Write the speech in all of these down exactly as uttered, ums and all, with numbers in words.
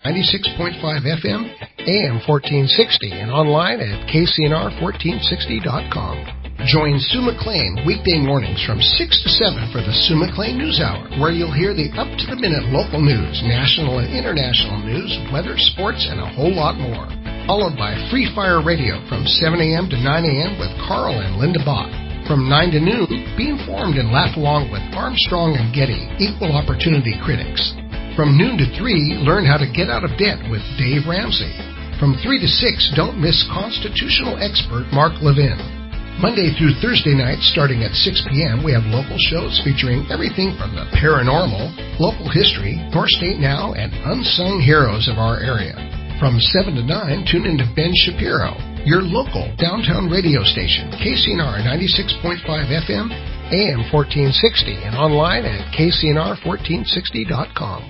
ninety-six point five F M, A M fourteen sixty, and online at K C N R fourteen sixty dot com. Join Sue McLean weekday mornings from six to seven for the Sue McLean News Hour, where you'll hear the up-to-the-minute local news, national and international news, weather, sports, and a whole lot more. Followed by Free Fire Radio from seven a.m. to nine a.m. with Carl and Linda Bach. From nine to noon, be informed and laugh along with Armstrong and Getty, equal opportunity critics. From noon to three, learn how to get out of debt with Dave Ramsey. From three to six, don't miss constitutional expert Mark Levin. Monday through Thursday nights, starting at six p.m., we have local shows featuring everything from the paranormal, local history, North State Now, and unsung heroes of our area. From seven to nine, tune into Ben Shapiro, your local downtown radio station, K C N R ninety-six point five F M, A M fourteen sixty, and online at K C N R fourteen sixty dot com.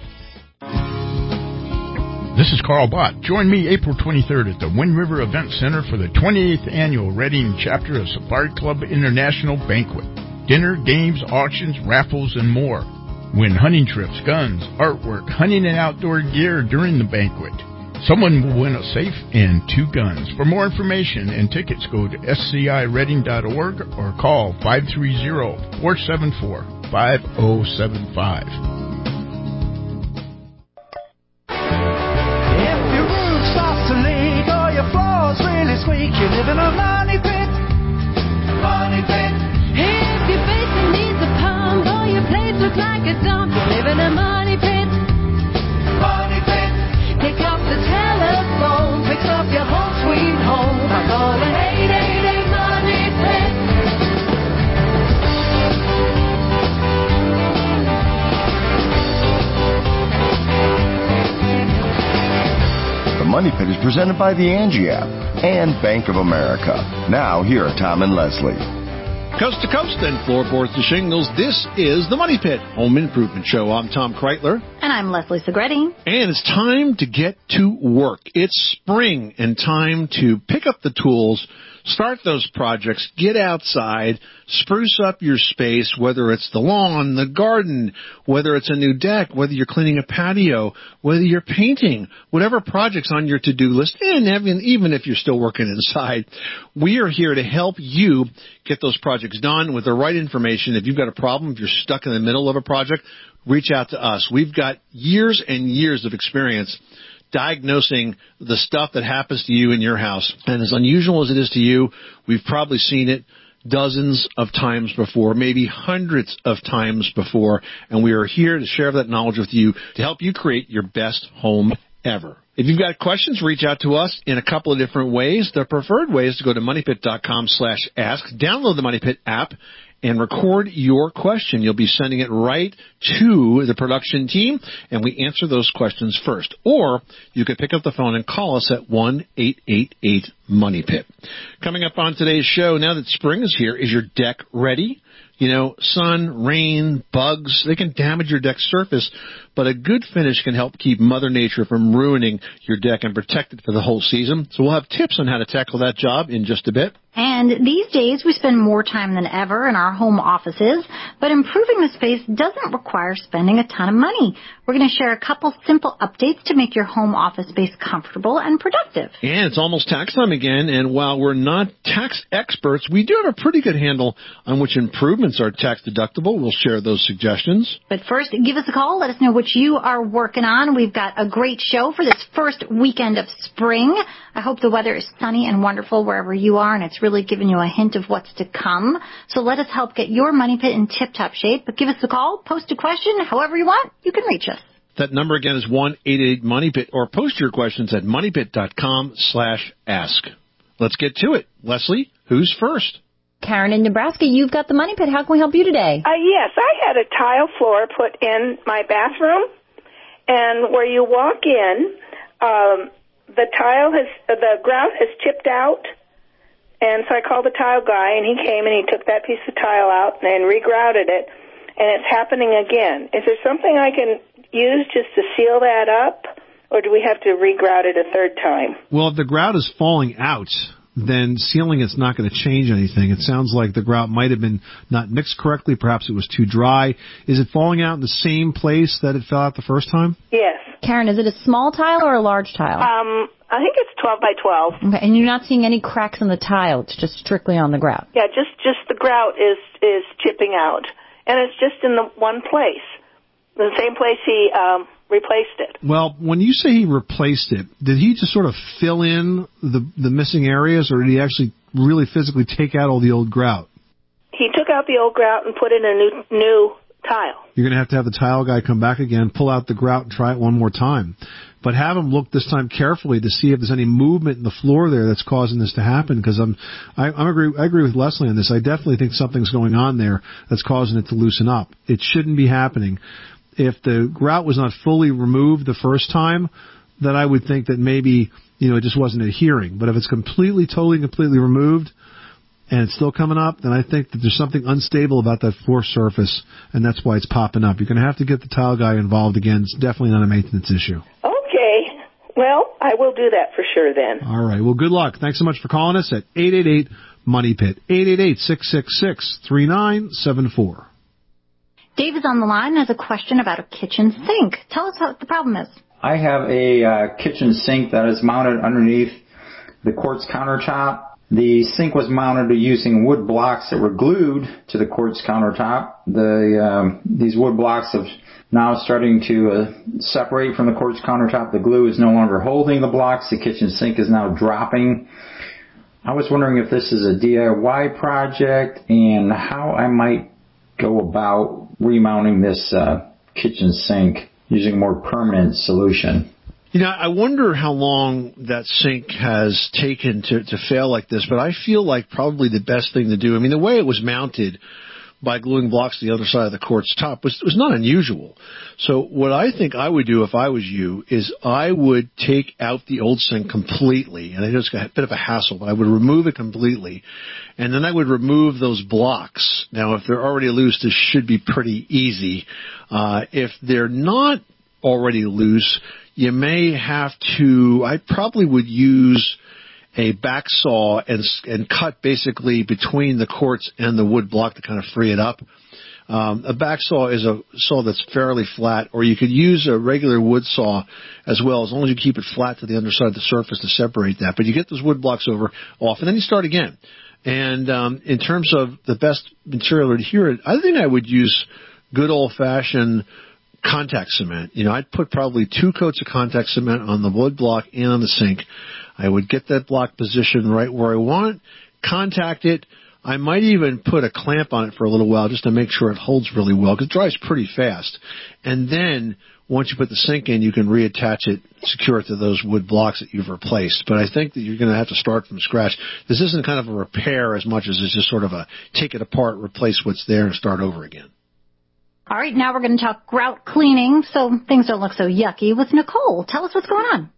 This is Carl Bott. Join me April twenty-third at the Wind River Event Center for the twenty-eighth Annual Reading Chapter of Safari Club International Banquet. Dinner, games, auctions, raffles, and more. Win hunting trips, guns, artwork, hunting and outdoor gear during the banquet. Someone will win a safe and two guns. For more information and tickets, go to S C I reading dot org or call five three zero, four seven four, five zero seven five. Squeak, you live in a money pit, money pit. If your basement needs a pump or your place looks like a dump, you live in a money pit, money pit. Pick up the telephone, fix up your home sweet home by calling eight eight eight money pit. The Money Pit is presented by the Angie app and Bank of America. Now, here are Tom and Leslie. Coast to coast and floorboards to shingles, this is the Money Pit Home Improvement Show. I'm Tom Kreitler. And I'm Leslie Segretti. And it's time to get to work. It's spring and time to pick up the tools, start those projects, get outside, spruce up your space, whether it's the lawn, the garden, whether it's a new deck, whether you're cleaning a patio, whether you're painting, whatever project's on your to-do list, and even if you're still working inside, we are here to help you get those projects done with the right information. If you've got a problem, if you're stuck in the middle of a project, reach out to us. We've got years and years of experience diagnosing the stuff that happens to you in your house. And as unusual as it is to you, we've probably seen it dozens of times before, maybe hundreds of times before, and we are here to share that knowledge with you to help you create your best home ever. If you've got questions, reach out to us in a couple of different ways. The preferred way is to go to moneypit.com slash ask, download the Money Pit app, and record your question. You'll be sending it right to the production team, and we answer those questions first. Or you can pick up the phone and call us at one eight eight eight money pit. Coming up on today's show, now that spring is here, is your deck ready? You know, sun, rain, bugs, they can damage your deck surface, but a good finish can help keep Mother Nature from ruining your deck and protect it for the whole season. So we'll have tips on how to tackle that job in just a bit. And these days, we spend more time than ever in our home offices, but improving the space doesn't require spending a ton of money. We're going to share a couple simple updates to make your home office space comfortable and productive. And it's almost tax time again, and while we're not tax experts, we do have a pretty good handle on which improvements are tax deductible. We'll share those suggestions. But first, give us a call. Let us know what you are working on. We've got a great show for this first weekend of spring. I hope the weather is sunny and wonderful wherever you are, and it's really giving you a hint of what's to come. So let us help get your Money Pit in tip-top shape. But give us a call, post a question, however you want, you can reach us. That number again is one eight eight money pit, or post your questions at moneypit.com slash ask. Let's get to it. Leslie, who's first? Karen in Nebraska, you've got the Money Pit. How can we help you today? Uh, yes, I had a tile floor put in my bathroom, and where you walk in, um, the tile has, uh, the grout has chipped out, and so I called the tile guy, and he came and he took that piece of tile out and regrouted it, and it's happening again. Is there something I can use just to seal that up, or do we have to regrout it a third time? Well, if the grout is falling out, then sealing it's not going to change anything. It sounds like the grout might have been not mixed correctly. Perhaps it was too dry. Is it falling out in the same place that it fell out the first time? Yes. Karen, is it a small tile or a large tile? Um, I think it's twelve by twelve. Okay, and you're not seeing any cracks in the tile. It's just strictly on the grout. Yeah, just just the grout is is chipping out, and it's just in the one place, the same place he um, replaced it. Well, when you say he replaced it, did he just sort of fill in the the missing areas, or did he actually really physically take out all the old grout? He took out the old grout and put in a new new tile. You're going to have to have the tile guy come back again, pull out the grout, and try it one more time. But have him look this time carefully to see if there's any movement in the floor there that's causing this to happen. Because I'm, I, I'm agree, I agree with Leslie on this. I definitely think something's going on there that's causing it to loosen up. It shouldn't be happening. If the grout was not fully removed the first time, then I would think that maybe, you know, it just wasn't adhering. But if it's completely, totally, completely removed, and it's still coming up, then I think that there's something unstable about that floor surface, and that's why it's popping up. You're going to have to get the tile guy involved again. It's definitely not a maintenance issue. Okay. Well, I will do that for sure then. All right. Well, good luck. Thanks so much for calling us at eight eight eight, money pit, eight eight eight, six six six, three nine seven four. Dave is on the line and has a question about a kitchen sink. Tell us what the problem is. I have a uh, kitchen sink that is mounted underneath the quartz countertop. The sink was mounted using wood blocks that were glued to the quartz countertop. The um, these wood blocks have now starting to uh, separate from the quartz countertop. The glue is no longer holding the blocks. The kitchen sink is now dropping. I was wondering if this is a D I Y project and how I might go about remounting this uh, kitchen sink using a more permanent solution. You know, I wonder how long that sink has taken to, to fail like this, but I feel like probably the best thing to do, I mean, the way it was mounted by gluing blocks to the other side of the quartz top was, was not unusual. So what I think I would do if I was you is I would take out the old sink completely, and I know it's a bit of a hassle, but I would remove it completely, and then I would remove those blocks. Now, if they're already loose, this should be pretty easy. Uh, if they're not already loose, you may have to, I probably would use a back saw and, and cut basically between the quartz and the wood block to kind of free it up. Um, a back saw is a saw that's fairly flat, or you could use a regular wood saw as well, as long as you keep it flat to the underside of the surface to separate that. But you get those wood blocks over off, and then you start again. And um, in terms of the best material to adhere it, I think I would use good old-fashioned contact cement. You know, I'd put probably two coats of contact cement on the wood block and on the sink. I would get that block positioned right where I want, contact it. I might even put a clamp on it for a little while just to make sure it holds really well, because it dries pretty fast. And then once you put the sink in, you can reattach it, secure it to those wood blocks that you've replaced. But I think that you're going to have to start from scratch. This isn't kind of a repair as much as it's just sort of a take it apart, replace what's there, and start over again. All right, now we're going to talk grout cleaning so things don't look so yucky with Nicole. Tell us what's going on.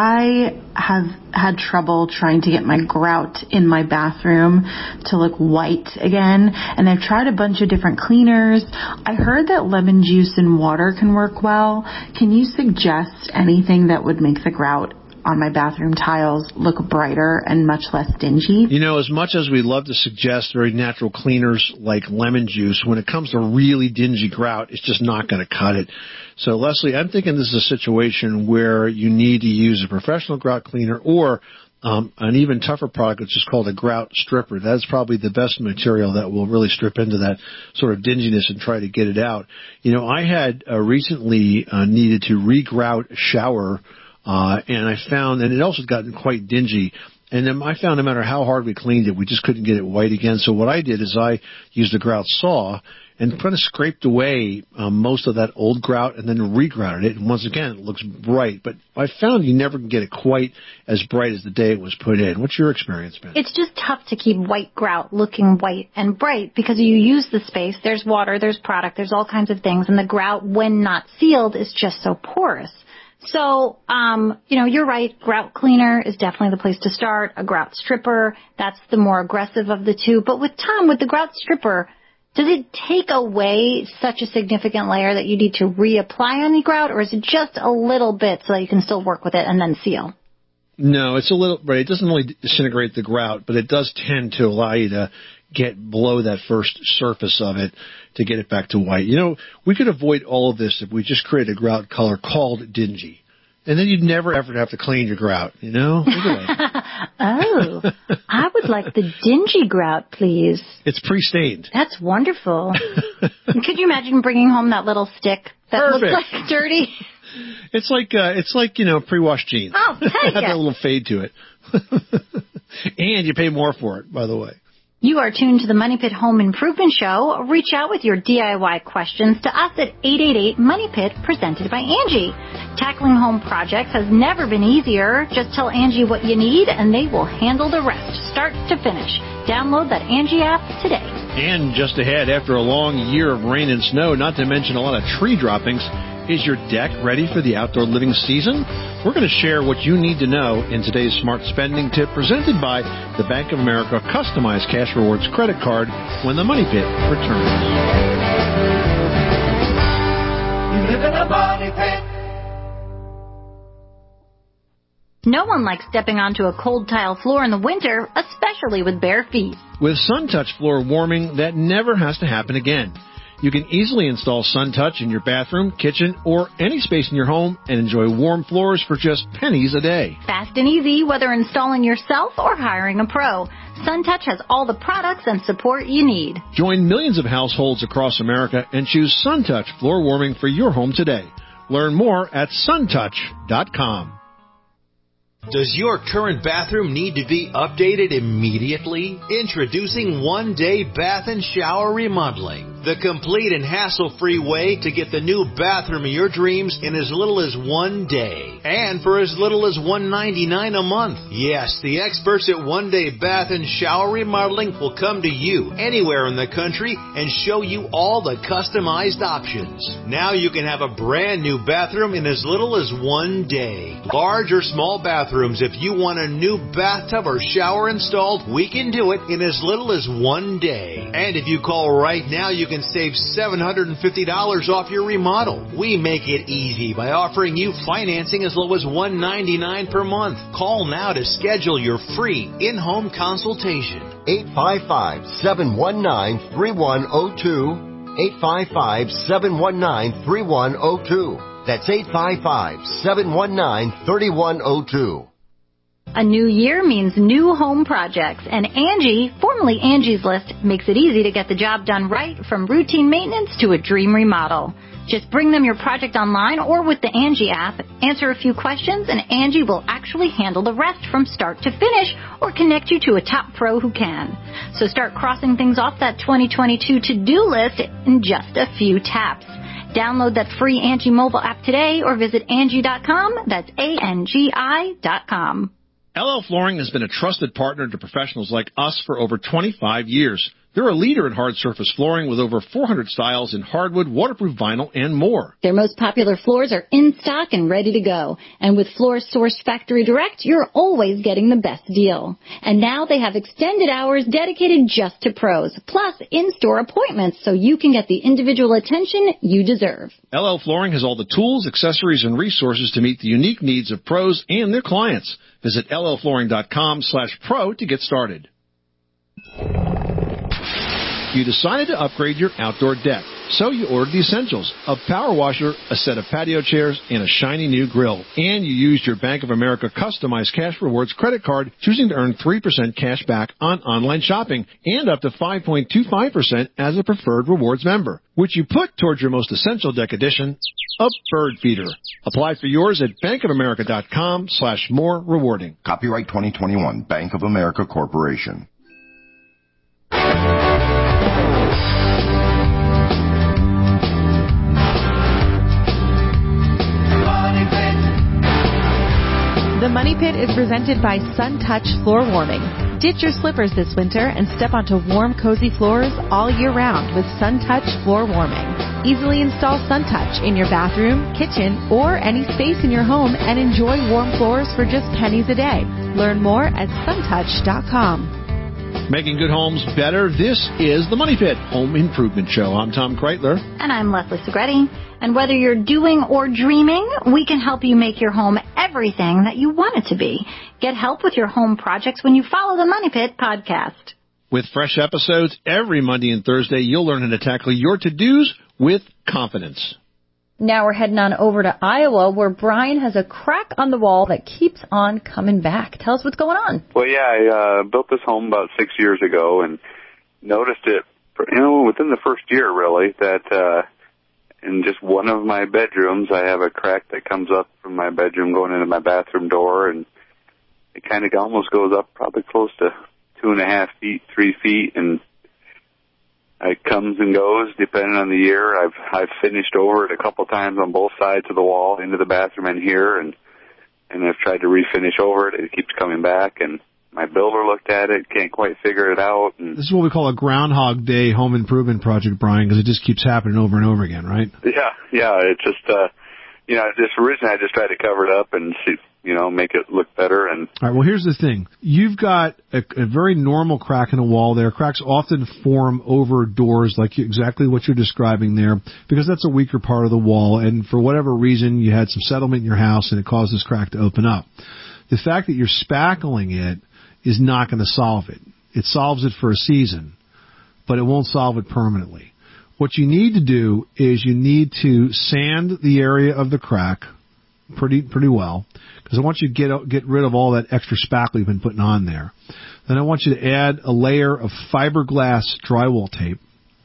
I have had trouble trying to get my grout in my bathroom to look white again, and I've tried a bunch of different cleaners. I heard that lemon juice and water can work well. Can you suggest anything that would make the grout on my bathroom tiles look brighter and much less dingy? You know, as much as we love to suggest very natural cleaners like lemon juice, when it comes to really dingy grout, it's just not going to cut it. So, Leslie, I'm thinking this is a situation where you need to use a professional grout cleaner or um, an even tougher product, which is called a grout stripper. That's probably the best material that will really strip into that sort of dinginess and try to get it out. You know, I had uh, recently uh, needed to re-grout a shower, Uh, and I found, and it also had gotten quite dingy, and then I found no matter how hard we cleaned it, we just couldn't get it white again. So what I did is I used a grout saw and kind of scraped away um, most of that old grout and then re-grouted it. And once again, it looks bright. But I found you never can get it quite as bright as the day it was put in. What's your experience been? It's just tough to keep white grout looking white and bright because you use the space. There's water, there's product, there's all kinds of things. And the grout, when not sealed, is just so porous. So, um, you know, you're right. Grout cleaner is definitely the place to start. A grout stripper, that's the more aggressive of the two. But with Tom, with the grout stripper, does it take away such a significant layer that you need to reapply any grout, or is it just a little bit so that you can still work with it and then seal? No, it's a little, right. It doesn't really disintegrate the grout, but it does tend to allow you to get below that first surface of it to get it back to white. You know, we could avoid all of this if we just create a grout color called dingy. And then you'd never ever have to clean your grout, you know? Look at that. Oh, I would like the dingy grout, please. It's pre-stained. That's wonderful. Could you imagine bringing home that little stick that Perfect. looks like dirty? It's like, uh, it's like, you know, pre-washed jeans. Oh, take Have it. that little fade to it. And you pay more for it, by the way. You are tuned to the Money Pit Home Improvement Show. Reach out with your D I Y questions to us at eight eight eight, MONEY PIT, presented by Angie. Tackling home projects has never been easier. Just tell Angie what you need, and they will handle the rest, start to finish. Download that Angie app today. And just ahead, after a long year of rain and snow, not to mention a lot of tree droppings, is your deck ready for the outdoor living season? We're going to share what you need to know in today's Smart Spending Tip presented by the Bank of America Customized Cash Rewards Credit Card when the Money Pit returns. You live in a money pit. No one likes stepping onto a cold tile floor in the winter, especially with bare feet. With SunTouch floor warming, that never has to happen again. You can easily install SunTouch in your bathroom, kitchen, or any space in your home and enjoy warm floors for just pennies a day. Fast and easy, whether installing yourself or hiring a pro. SunTouch has all the products and support you need. Join millions of households across America and choose SunTouch floor warming for your home today. Learn more at suntouch dot com. Does your current bathroom need to be updated immediately? Introducing One Day Bath and Shower Remodeling, the complete and hassle-free way to get the new bathroom of your dreams in as little as one day, and for as little as one hundred ninety-nine dollars a month. Yes, the experts at One Day Bath and Shower Remodeling will come to you anywhere in the country and show you all the customized options. Now you can have a brand new bathroom in as little as one day. Large or small bathrooms. If you want a new bathtub or shower installed, we can do it in as little as one day. And if you call right now, you can save seven hundred fifty dollars off your remodel. We make it easy by offering you financing as low as one hundred ninety-nine dollars per month. Call now to schedule your free in-home consultation. eight five five, seven one nine, three one zero two. eight five five, seven one nine, three one zero two. That's eight five five, seven one nine, three one zero two. A new year means new home projects, and Angie, formerly Angie's List, makes it easy to get the job done right, from routine maintenance to a dream remodel. Just bring them your project online or with the Angie app, answer a few questions, and Angie will actually handle the rest from start to finish or connect you to a top pro who can. So start crossing things off that twenty twenty-two to-do list in just a few taps. Download that free Angie mobile app today or visit Angie dot com. That's A N G I dot com. L L Flooring has been a trusted partner to professionals like us for over twenty-five years. They're a leader in hard surface flooring with over four hundred styles in hardwood, waterproof vinyl, and more. Their most popular floors are in stock and ready to go. And with floors sourced factory direct, you're always getting the best deal. And now they have extended hours dedicated just to pros, plus in-store appointments so you can get the individual attention you deserve. L L Flooring has all the tools, accessories, and resources to meet the unique needs of pros and their clients. Visit L L flooring dot com slash pro to get started. You decided to upgrade your outdoor deck, so you ordered the essentials: a power washer, a set of patio chairs, and a shiny new grill. And you used your Bank of America Customized Cash Rewards credit card, choosing to earn three percent cash back on online shopping and up to five point two five percent as a preferred rewards member, which you put towards your most essential deck addition, a bird feeder. Apply for yours at bank of america dot com slash more rewarding. Copyright twenty twenty-one, Bank of America Corporation. The Money Pit is presented by SunTouch Floor Warming. Ditch your slippers this winter and step onto warm, cozy floors all year round with SunTouch Floor Warming. Easily install SunTouch in your bathroom, kitchen, or any space in your home and enjoy warm floors for just pennies a day. Learn more at suntouch dot com. Making good homes better. This is the Money Pit Home Improvement Show. I'm Tom Kreitler. And I'm Leslie Segretti. And whether you're doing or dreaming, we can help you make your home everything that you want it to be. Get help with your home projects when you follow the Money Pit podcast. With fresh episodes every Monday and Thursday, you'll learn how to tackle your to-dos with confidence. Now we're heading on over to Iowa, where Brian has a crack on the wall that keeps on coming back. Tell us what's going on. Well, yeah, I uh, built this home about six years ago and noticed it, you know, within the first year, really, that uh, in just one of my bedrooms, I have a crack that comes up from my bedroom going into my bathroom door, and it kind of almost goes up probably close to two and a half feet, three feet, and it comes and goes depending on the year. I've I've finished over it a couple times on both sides of the wall, into the bathroom and here, and and I've tried to refinish over it. It keeps coming back, and my builder looked at it, can't quite figure it out. And this is what we call a Groundhog Day home improvement project, Brian, because it just keeps happening over and over again, right? Yeah, yeah. It just, uh, you know, just originally I just tried to cover it up and see, you know, make it look better. And all right, well, here's the thing. You've got a, a very normal crack in a wall there. Cracks often form over doors, like you, exactly what you're describing there, because that's a weaker part of the wall, and for whatever reason, you had some settlement in your house, and it caused this crack to open up. The fact that you're spackling it is not going to solve it. It solves it for a season, but it won't solve it permanently. What you need to do is you need to sand the area of the crack pretty pretty well, because I want you to get get rid of all that extra spackle you've been putting on there. Then I want you to add a layer of fiberglass drywall tape,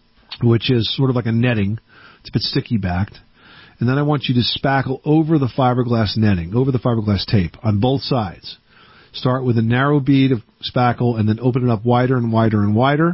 which is sort of like a netting. It's a bit sticky backed. And then I want you to spackle over the fiberglass netting, over the fiberglass tape on both sides. Start with a narrow bead of spackle and then open it up wider and wider and wider.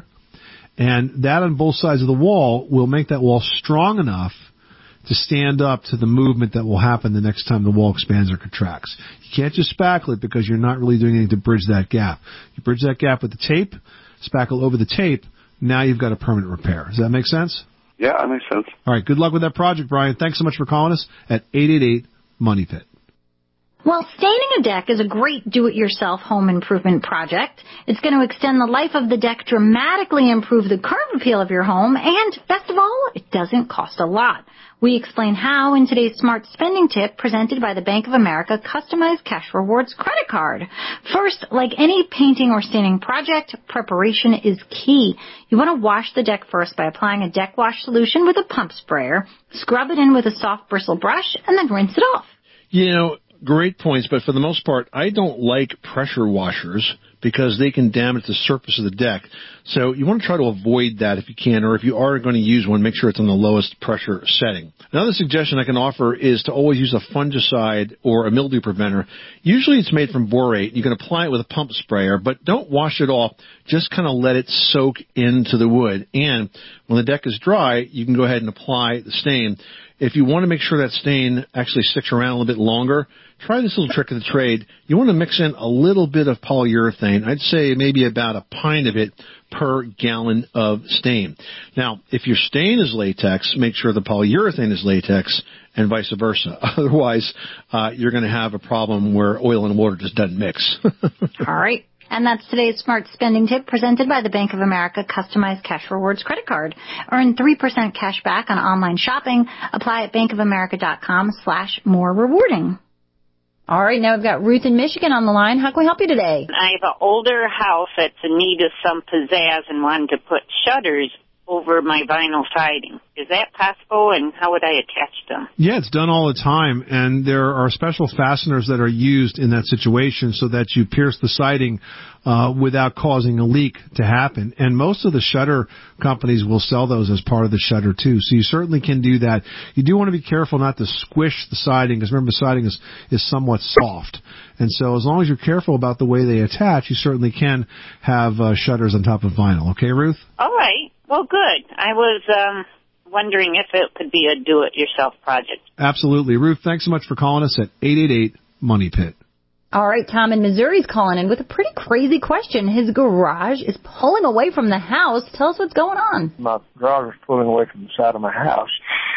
And that on both sides of the wall will make that wall strong enough to stand up to the movement that will happen the next time the wall expands or contracts. You can't just spackle it because you're not really doing anything to bridge that gap. You bridge that gap with the tape, spackle over the tape, now you've got a permanent repair. Does that make sense? Yeah, that makes sense. All right, good luck with that project, Brian. Thanks so much for calling us at eight eight eight, MONEY PIT. Well, staining a deck is a great do-it-yourself home improvement project. It's going to extend the life of the deck, dramatically improve the curb appeal of your home, and best of all, it doesn't cost a lot. We explain how in today's Smart Spending Tip presented by the Bank of America Customized Cash Rewards Credit Card. First, like any painting or staining project, preparation is key. You want to wash the deck first by applying a deck wash solution with a pump sprayer, scrub it in with a soft bristle brush, and then rinse it off. You know, great points, but for the most part, I don't like pressure washers because they can damage the surface of the deck. So you want to try to avoid that if you can, or if you are going to use one, make sure it's on the lowest pressure setting. Another suggestion I can offer is to always use a fungicide or a mildew preventer. Usually it's made from borate. You can apply it with a pump sprayer, but don't wash it off. Just kind of let it soak into the wood. And when the deck is dry, you can go ahead and apply the stain. If you want to make sure that stain actually sticks around a little bit longer, try this little trick of the trade. You want to mix in a little bit of polyurethane. I'd say maybe about a pint of it per gallon of stain. Now, if your stain is latex, make sure the polyurethane is latex and vice versa. Otherwise, uh, you're going to have a problem where oil and water just doesn't mix. All right. And that's today's Smart Spending Tip presented by the Bank of America Customized Cash Rewards Credit Card. Earn three percent cash back on online shopping. Apply at bankofamerica.com slash more rewarding. All right, now we've got Ruth in Michigan on the line. How can we help you today? I have an older house that's in need of some pizzazz and wanted to put shutters over my vinyl siding. Is that possible, and how would I attach them? Yeah, it's done all the time, and there are special fasteners that are used in that situation so that you pierce the siding uh, without causing a leak to happen. And most of the shutter companies will sell those as part of the shutter, too, so you certainly can do that. You do want to be careful not to squish the siding, because remember, the siding is, is somewhat soft. And so as long as you're careful about the way they attach, you certainly can have uh, shutters on top of vinyl. Okay, Ruth? All right. Well, good. I was um, wondering if it could be a do-it-yourself project. Absolutely. Ruth, thanks so much for calling us at eight eight eight, MONEY PIT. All right, Tom in Missouri's calling in with a pretty crazy question. His garage is pulling away from the house. Tell us what's going on. My garage was pulling away from the side of my house,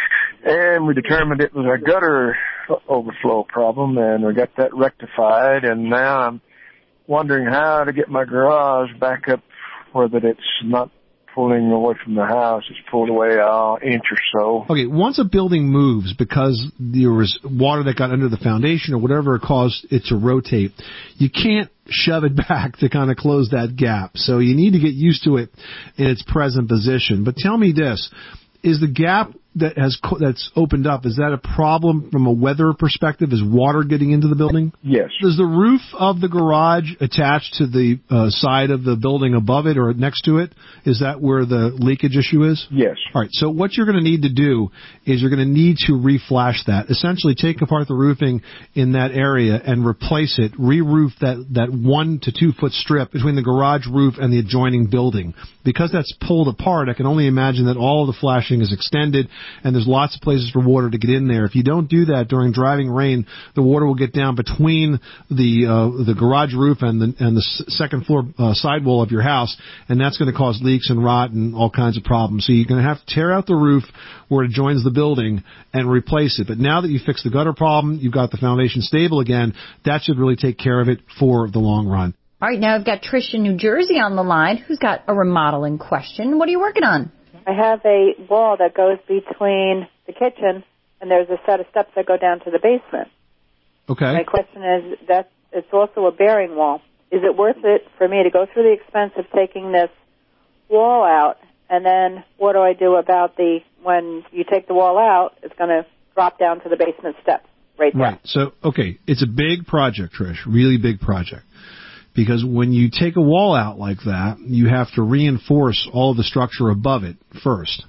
and we determined it was a gutter overflow problem, and we got that rectified, and now I'm wondering how to get my garage back up where that it's not pulling away from the house. It's pulled away an inch or so. Okay, once a building moves because there was water that got under the foundation or whatever caused it to rotate, you can't shove it back to kind of close that gap. So you need to get used to it in its present position. But tell me this, is the gap that has co- that's opened up, is that a problem from a weather perspective? Is water getting into the building? Yes. Does the roof of the garage attach to the uh, side of the building above it or next to it? Is that where the leakage issue is? Yes. All right. So what you're going to need to do is you're going to need to reflash that. Essentially, take apart the roofing in that area and replace it. Re-roof that that one to two foot strip between the garage roof and the adjoining building. Because that's pulled apart, I can only imagine that all of the flashing is extended, and there's lots of places for water to get in there. If you don't do that during driving rain, the water will get down between the uh, the garage roof and the and the second floor uh, sidewall of your house, and that's going to cause leaks and rot and all kinds of problems. So you're going to have to tear out the roof where it joins the building and replace it. But now that you fixed the gutter problem, you've got the foundation stable again, that should really take care of it for the long run. All right, now I've got Trish in New Jersey on the line who's got a remodeling question. What are you working on? I have a wall that goes between the kitchen, and there's a set of steps that go down to the basement. Okay. My question is that it's also a bearing wall. Is it worth it for me to go through the expense of taking this wall out, and then what do I do about the, when you take the wall out, it's going to drop down to the basement steps right there. Right. So, okay, it's a big project, Trish, really big project. Because when you take a wall out like that, you have to reinforce all of the structure above it first.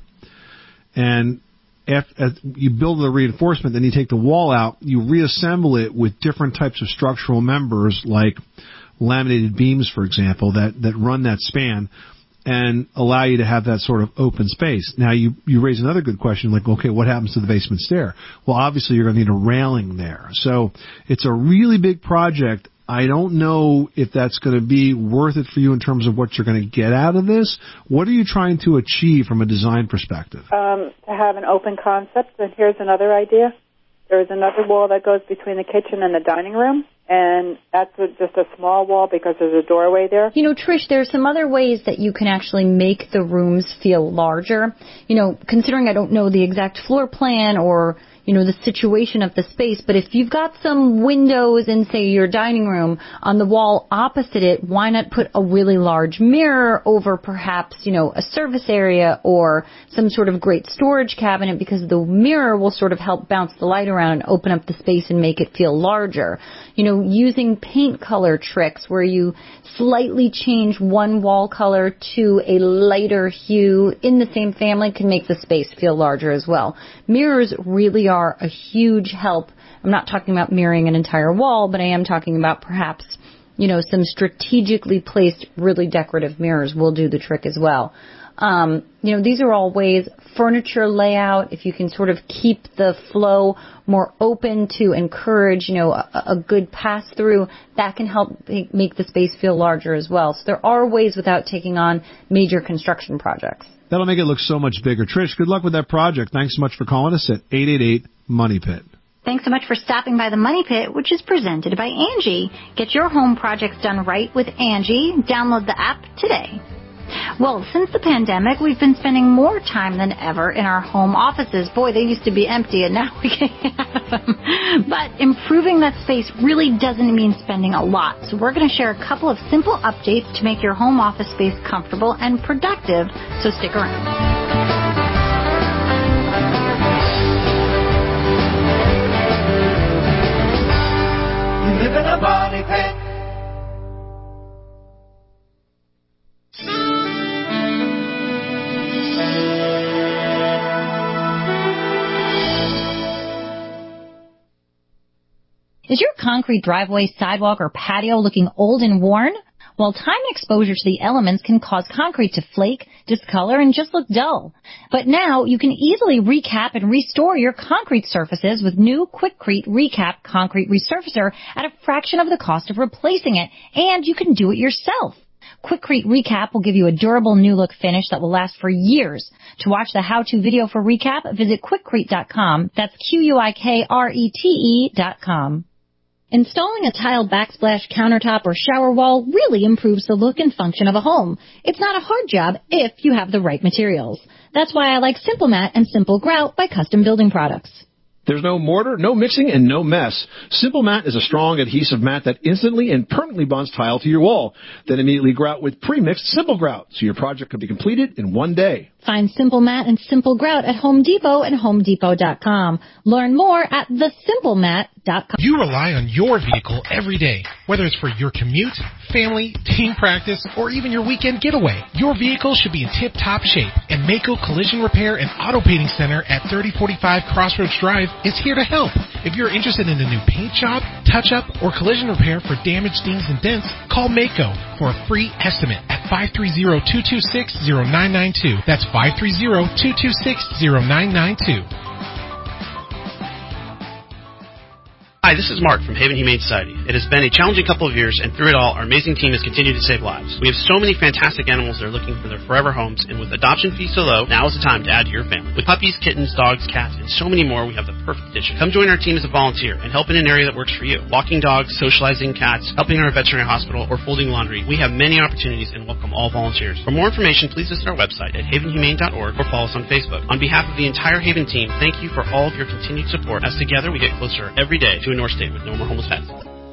And if, if you build the reinforcement, then you take the wall out, you reassemble it with different types of structural members like laminated beams, for example, that, that run that span and allow you to have that sort of open space. Now, you, you raise another good question, like, okay, what happens to the basement stair? Well, obviously, you're going to need a railing there. So it's a really big project. I don't know if that's going to be worth it for you in terms of what you're going to get out of this. What are you trying to achieve from a design perspective? Um, to have an open concept, and here's another idea. There's another wall that goes between the kitchen and the dining room, and that's just a small wall because there's a doorway there. You know, Trish, there's some other ways that you can actually make the rooms feel larger. You know, considering I don't know the exact floor plan or, you know, the situation of the space, but if you've got some windows in, say, your dining room, on the wall opposite it, why not put a really large mirror over perhaps, you know, a service area or some sort of great storage cabinet, because the mirror will sort of help bounce the light around and open up the space and make it feel larger. You know, using paint color tricks where you slightly change one wall color to a lighter hue in the same family can make the space feel larger as well. Mirrors really are a huge help. I'm not talking about mirroring an entire wall, but I am talking about perhaps, you know, some strategically placed, really decorative mirrors will do the trick as well. Um, you know, these are all ways. Furniture layout, if you can sort of keep the flow more open to encourage, you know, a, a good pass-through, that can help make the space feel larger as well. So there are ways without taking on major construction projects. That'll make it look so much bigger. Trish, good luck with that project. Thanks so much for calling us at eight eight eight, money pit. Thanks so much for stopping by the Money Pit, which is presented by Angie. Get your home projects done right with Angie. Download the app today. Well, since the pandemic, we've been spending more time than ever in our home offices. Boy, they used to be empty, and now we can have them. But improving that space really doesn't mean spending a lot. So we're going to share a couple of simple updates to make your home office space comfortable and productive, so stick around. You live in a money pit. Is your concrete driveway, sidewalk, or patio looking old and worn? Well, time and exposure to the elements can cause concrete to flake, discolor, and just look dull. But now you can easily recap and restore your concrete surfaces with new Quikrete Recap Concrete Resurfacer at a fraction of the cost of replacing it, and you can do it yourself. Quikrete Recap will give you a durable new look finish that will last for years. To watch the how-to video for Recap, visit Quikrete dot com. That's Q U I K R E T E dot com. Installing a tile backsplash countertop or shower wall really improves the look and function of a home. It's not a hard job if you have the right materials. That's why I like Simple Mat and Simple Grout by Custom Building Products. There's no mortar, no mixing, and no mess. Simple Mat is a strong adhesive mat that instantly and permanently bonds tile to your wall. Then immediately grout with pre-mixed Simple Grout, so your project can be completed in one day. Find Simple Mat and Simple Grout at Home Depot and home depot dot com. Learn more at the simple mat dot com. You rely on your vehicle every day, whether it's for your commute, family, team practice, or even your weekend getaway. Your vehicle should be in tip-top shape, and Mako Collision Repair and Auto Painting Center at thirty forty-five Crossroads Drive is here to help. If you're interested in a new paint job, touch-up, or collision repair for damaged dings and dents, call Mako for a free estimate at five three zero, two two six, zero nine nine two. That's five three zero, two two six, zero nine nine two. Hi, this is Mark from Haven Humane Society. It has been a challenging couple of years, and through it all, our amazing team has continued to save lives. We have so many fantastic animals that are looking for their forever homes, and with adoption fees so low, now is the time to add to your family. With puppies, kittens, dogs, cats, and so many more, we have the perfect addition. Come join our team as a volunteer and help in an area that works for you. Walking dogs, socializing cats, helping in our veterinary hospital, or folding laundry. We have many opportunities and welcome all volunteers. For more information, please visit our website at haven humane dot org or follow us on Facebook. On behalf of the entire Haven team, thank you for all of your continued support, as together we get closer every day to a North State with no more homeless pets.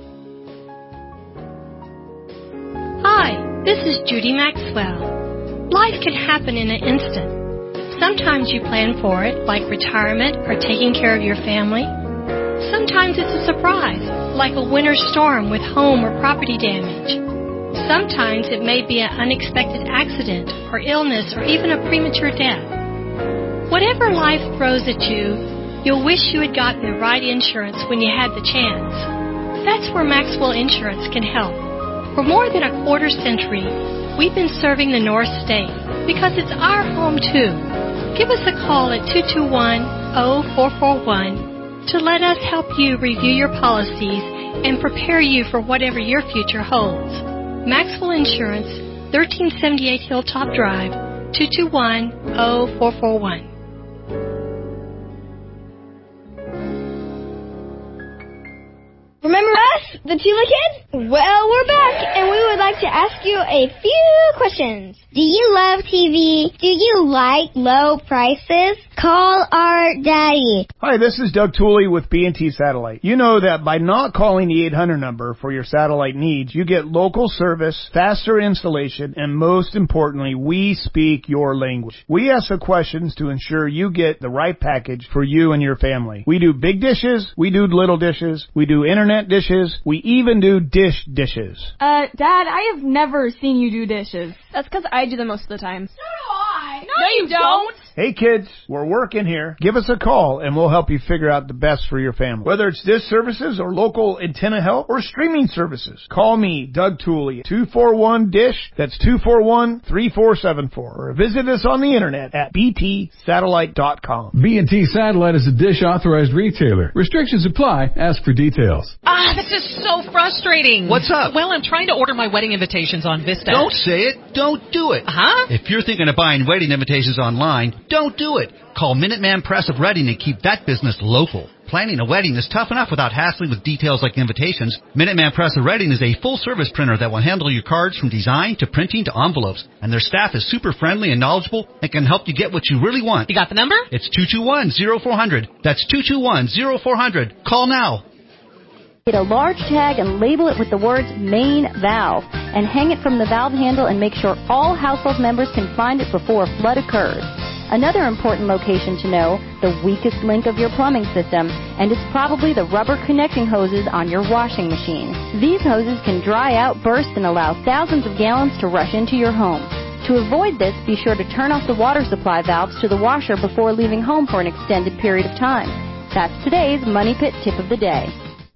Hi, this is Judy Maxwell. Life can happen in an instant. Sometimes you plan for it, like retirement or taking care of your family. Sometimes it's a surprise, like a winter storm with home or property damage. Sometimes it may be an unexpected accident or illness or even a premature death. Whatever life throws at you, you'll wish you had gotten the right insurance when you had the chance. That's where Maxwell Insurance can help. For more than a quarter century, we've been serving the North State because it's our home too. Give us a call at two two one, zero four four one to let us help you review your policies and prepare you for whatever your future holds. Maxwell Insurance, thirteen seventy-eight Hilltop Drive, two two one, zero four four one. Remember us, the Tula Kids? Well, we're back, and we would like to ask you a few questions. Do you love T V? Do you like low prices? Call our daddy. Hi, this is Doug Tooley with B and T Satellite. You know that by not calling the eight hundred number for your satellite needs, you get local service, faster installation, and most importantly, we speak your language. We ask the questions to ensure you get the right package for you and your family. We do big dishes, we do little dishes, we do internet dishes, we even do dish dishes. Uh, Dad, I have never seen you do dishes. That's because I do them most of the time. So do I. No, no you don't. don't. Hey kids, we're working here. Give us a call and we'll help you figure out the best for your family. Whether it's dish services or local antenna help or streaming services, call me, Doug Tooley, two four one dish. That's two four one, three four seven four. Or visit us on the internet at b t satellite dot com. B and T Satellite is a Dish authorized retailer. Restrictions apply. Ask for details. Ah, this is so frustrating. What's up? Well, I'm trying to order my wedding invitations on Vista. Don't say it. Don't do it. Huh? If you're thinking of buying wedding invitations online, don't do it. Call Minuteman Press of Reading and keep that business local. Planning a wedding is tough enough without hassling with details like invitations. Minuteman Press of Reading is a full-service printer that will handle your cards from design to printing to envelopes. And their staff is super friendly and knowledgeable and can help you get what you really want. You got the number? It's two two one, zero four zero zero. That's two two one, zero four zero zero. Call now. Get a large tag and label it with the words main valve and hang it from the valve handle and make sure all household members can find it before a flood occurs. Another important location to know, the weakest link of your plumbing system, and it's probably the rubber connecting hoses on your washing machine. These hoses can dry out, burst, and allow thousands of gallons to rush into your home. To avoid this, be sure to turn off the water supply valves to the washer before leaving home for an extended period of time. That's today's Money Pit Tip of the Day.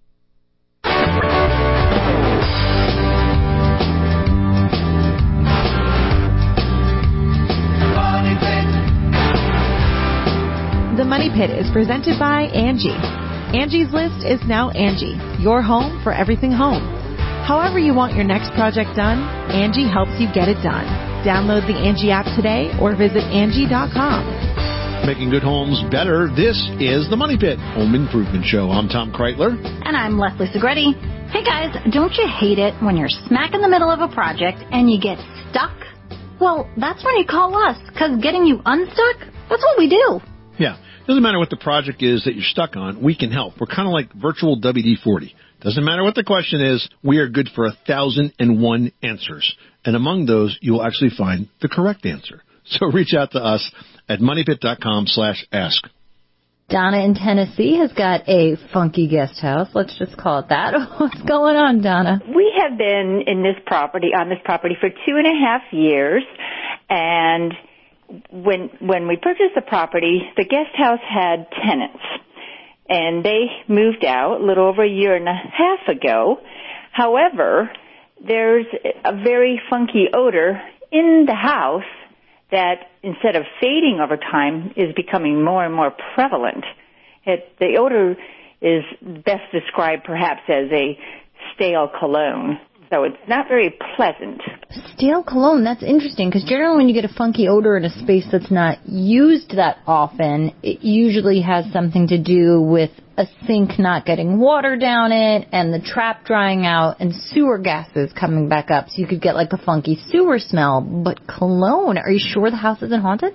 The Money Pit is presented by Angie. Angie's List is now Angie, your home for everything home. However you want your next project done, Angie helps you get it done. Download the Angie app today or visit Angie dot com. Making good homes better, this is the Money Pit Home Improvement Show. I'm Tom Kreitler. And I'm Leslie Segretti. Hey guys, don't you hate it when you're smack in the middle of a project and you get stuck? Well, that's when you call us, because getting you unstuck, that's what we do. Yeah. Doesn't matter what the project is that you're stuck on, we can help. We're kind of like virtual W D forty. Doesn't matter what the question is, we are good for a thousand and one answers. And among those, you will actually find the correct answer. So reach out to us at moneypit.com slash ask. Donna in Tennessee has got a funky guest house. Let's just call it that. What's going on, Donna? We have been in this property, on this property for two and a half years. And when, when we purchased the property, the guest house had tenants. And they moved out a little over a year and a half ago. However, there's a very funky odor in the house that instead of fading over time is becoming more and more prevalent. It, the odor is best described perhaps as a stale cologne. So it's not very pleasant. Stale cologne, that's interesting, because generally when you get a funky odor in a space that's not used that often, it usually has something to do with a sink not getting water down it and the trap drying out and sewer gases coming back up. So you could get like a funky sewer smell. But cologne, are you sure the house isn't haunted?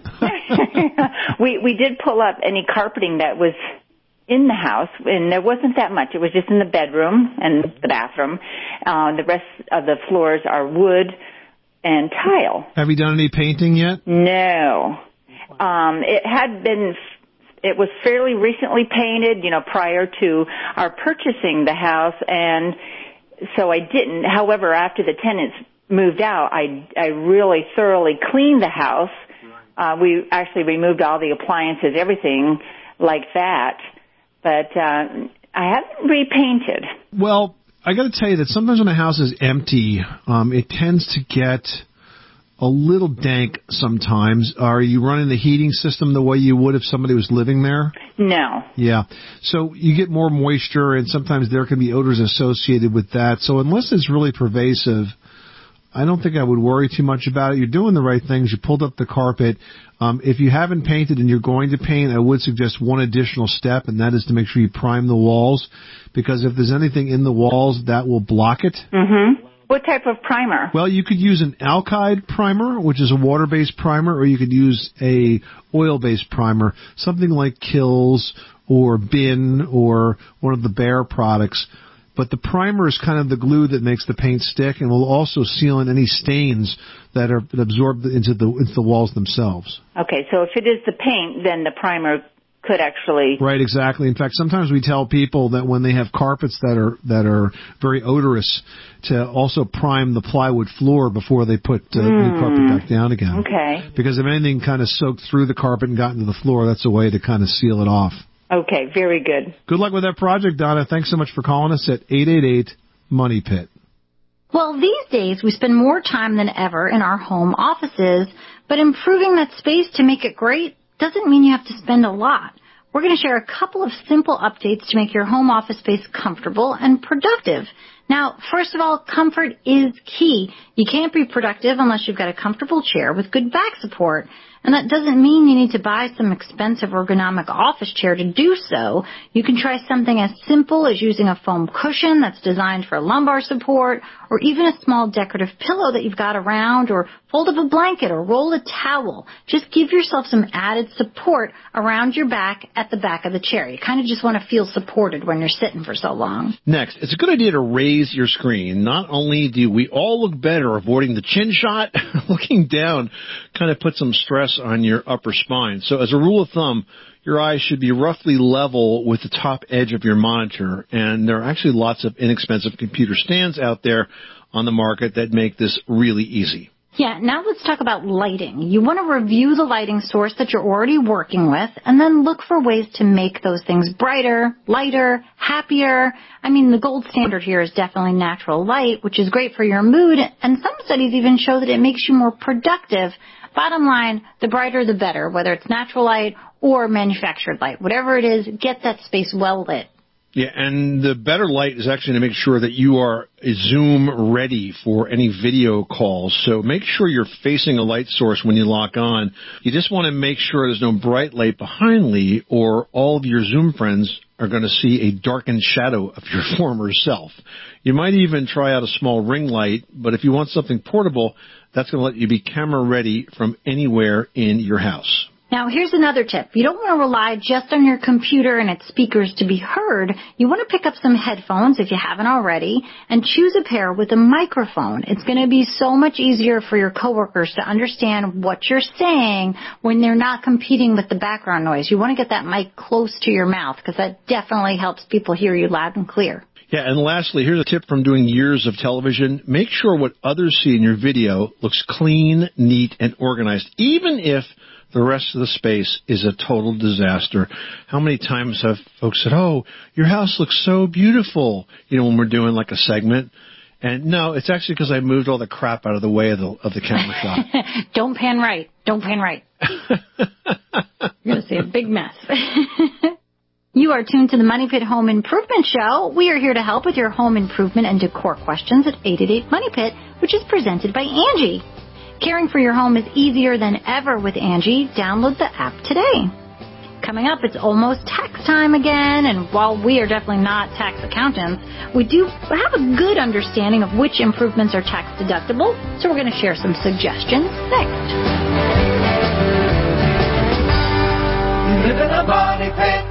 we we did pull up any carpeting that was in the house, and there wasn't that much. It was just in the bedroom and the bathroom. Uh, the rest of the floors are wood and tile. Have you done any painting yet? No. Um, it had been, it was fairly recently painted, you know, prior to our purchasing the house, and so I didn't. However, after the tenants moved out, I, I really thoroughly cleaned the house. Uh, we actually removed all the appliances, everything like that. But uh, I haven't repainted. Well, I got to tell you that sometimes when a house is empty, um, it tends to get a little dank sometimes. Are you running the heating system the way you would if somebody was living there? No. Yeah. So you get more moisture, and sometimes there can be odors associated with that. So unless it's really pervasive, I don't think I would worry too much about it. You're doing the right things. You pulled up the carpet. Um, if you haven't painted and you're going to paint, I would suggest one additional step, and that is to make sure you prime the walls, because if there's anything in the walls, that will block it. Mm-hmm. What type of primer? Well, you could use an alkyd primer, which is a water-based primer, or you could use a oil-based primer, something like Kills or Bin or one of the Behr products. But the primer is kind of the glue that makes the paint stick and will also seal in any stains that are absorbed into the into the walls themselves. Okay, so if it is the paint, then the primer could actually... Right, exactly. In fact, sometimes we tell people that when they have carpets that are that are very odorous, to also prime the plywood floor before they put uh, mm. new carpet back down again. Okay. Because if anything kind of soaked through the carpet and got into the floor, that's a way to kind of seal it off. Okay, very good. Good luck with that project, Donna. Thanks so much for calling us at eight eight eight, money pit. Well, these days we spend more time than ever in our home offices, but improving that space to make it great doesn't mean you have to spend a lot. We're going to share a couple of simple updates to make your home office space comfortable and productive. Now, first of all, comfort is key. You can't be productive unless you've got a comfortable chair with good back support. And that doesn't mean you need to buy some expensive ergonomic office chair to do so. You can try something as simple as using a foam cushion that's designed for lumbar support, or even a small decorative pillow that you've got around, or fold up a blanket or roll a towel. Just give yourself some added support around your back at the back of the chair. You kind of just want to feel supported when you're sitting for so long. Next, it's a good idea to raise your screen. Not only do we all look better avoiding the chin shot, looking down kind of puts some stress on your upper spine. So as a rule of thumb, your eyes should be roughly level with the top edge of your monitor. And there are actually lots of inexpensive computer stands out there on the market that make this really easy. Yeah, now let's talk about lighting. You want to review the lighting source that you're already working with and then look for ways to make those things brighter, lighter, happier. I mean, the gold standard here is definitely natural light, which is great for your mood, and some studies even show that it makes you more productive. Bottom line, the brighter the better, whether it's natural light or manufactured light. Whatever it is, get that space well lit. Yeah, and the better light is actually to make sure that you are Zoom ready for any video calls. So make sure you're facing a light source when you lock on. You just want to make sure there's no bright light behind Lee, or all of your Zoom friends are going to see a darkened shadow of your former self. You might even try out a small ring light, but if you want something portable, that's going to let you be camera ready from anywhere in your house. Now, here's another tip. You don't want to rely just on your computer and its speakers to be heard. You want to pick up some headphones, if you haven't already, and choose a pair with a microphone. It's going to be so much easier for your coworkers to understand what you're saying when they're not competing with the background noise. You want to get that mic close to your mouth because that definitely helps people hear you loud and clear. Yeah, and lastly, here's a tip from doing years of television. Make sure what others see in your video looks clean, neat, and organized, even if the rest of the space is a total disaster. How many times have folks said, oh, your house looks so beautiful, you know, when we're doing like a segment? And no, it's actually because I moved all the crap out of the way of the, of the camera shot. Don't pan right. Don't pan right. You're going to see a big mess. You are tuned to the Money Pit Home Improvement Show. We are here to help with your home improvement and decor questions at eight eight eight, MONEY PIT, which is presented by Angie. Caring for your home is easier than ever with Angie. Download the app today. Coming up, it's almost tax time again, and while we are definitely not tax accountants, we do have a good understanding of which improvements are tax deductible, so we're going to share some suggestions next. You live in a money pit.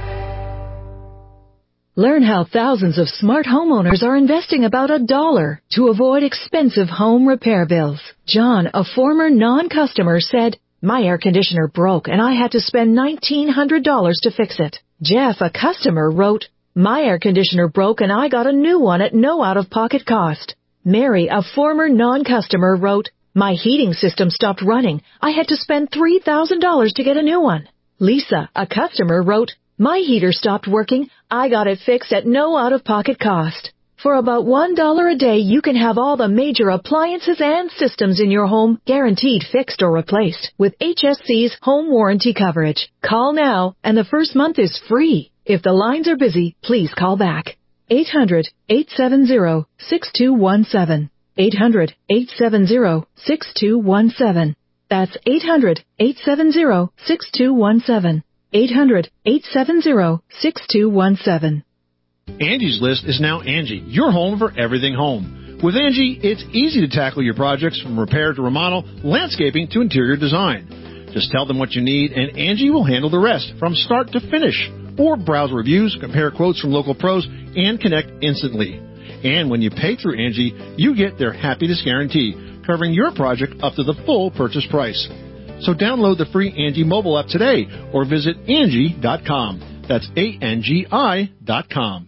Learn how thousands of smart homeowners are investing about a dollar to avoid expensive home repair bills. John, a former non-customer, said, my air conditioner broke and I had to spend nineteen hundred dollars to fix it. Jeff, a customer, wrote, my air conditioner broke and I got a new one at no out-of-pocket cost. Mary, a former non-customer, wrote, my heating system stopped running. I had to spend three thousand dollars to get a new one. Lisa, a customer, wrote, my heater stopped working. I got it fixed at no out-of-pocket cost. For about one dollar a day, you can have all the major appliances and systems in your home guaranteed fixed or replaced with H S C's home warranty coverage. Call now, and the first month is free. If the lines are busy, please call back. eight hundred, eight seven zero, six two one seven. eight hundred, eight seven zero, six two one seven. That's eight hundred, eight seven zero, six two one seven. eight hundred, eight seven zero, six two one seven. Angie's List is now Angie, your home for everything home. With Angie, it's easy to tackle your projects from repair to remodel, landscaping to interior design. Just tell them what you need, and Angie will handle the rest from start to finish. Or browse reviews, compare quotes from local pros, and connect instantly. And when you pay through Angie, you get their happiness guarantee, covering your project up to the full purchase price. So download the free Angie mobile app today or visit Angie dot com. That's A N G I dot com.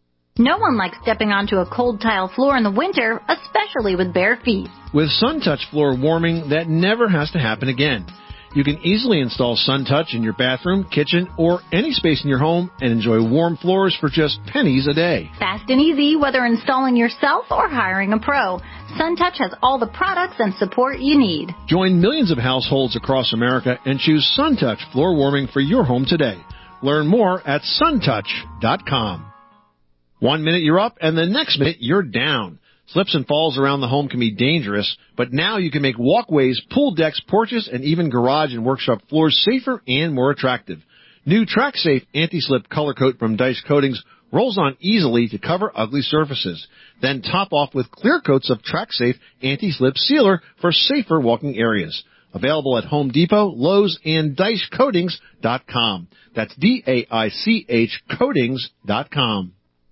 No one likes stepping onto a cold tile floor in the winter, especially with bare feet. With SunTouch floor warming, that never has to happen again. You can easily install SunTouch in your bathroom, kitchen, or any space in your home and enjoy warm floors for just pennies a day. Fast and easy, whether installing yourself or hiring a pro. SunTouch has all the products and support you need. Join millions of households across America and choose SunTouch floor warming for your home today. Learn more at suntouch dot com. One minute you're up, and the next minute you're down. Slips and falls around the home can be dangerous, but now you can make walkways, pool decks, porches, and even garage and workshop floors safer and more attractive. New TrackSafe Anti-Slip Color Coat from Dice Coatings rolls on easily to cover ugly surfaces. Then top off with clear coats of TrackSafe Anti-Slip Sealer for safer walking areas. Available at Home Depot, Lowe's, and dice coatings dot com. That's D A I C H coatings dot com.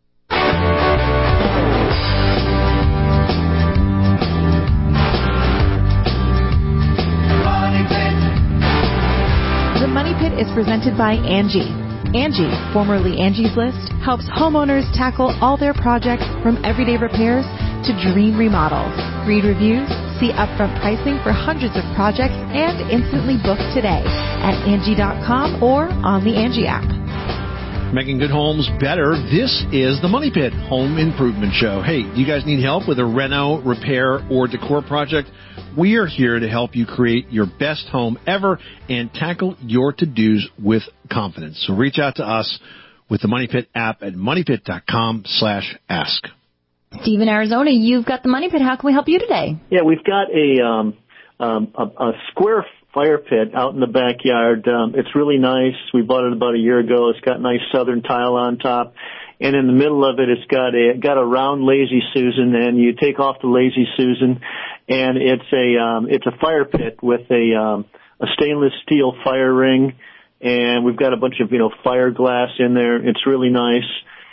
The Money Pit is presented by Angie. Angie, formerly Angie's List, helps homeowners tackle all their projects from everyday repairs to dream remodels. Read reviews, see upfront pricing for hundreds of projects, and instantly book today at Angie dot com or on the Angie app. Making good homes better. This is the Money Pit Home Improvement Show. Hey, do you guys need help with a reno, repair, or decor project? We are here to help you create your best home ever and tackle your to-dos with confidence. So reach out to us with the Money Pit app at money pit dot com slash ask. Steve in Arizona, you've got the Money Pit. How can we help you today? Yeah, we've got a um, um, a, a square fire pit out in the backyard. Um, it's really nice. We bought it about a year ago. It's got nice southern tile on top. And in the middle of it, it's got a got a round Lazy Susan, and you take off the Lazy Susan, and it's a um, it's a fire pit with a um, a stainless steel fire ring, and we've got a bunch of, you know, fire glass in there. It's really nice.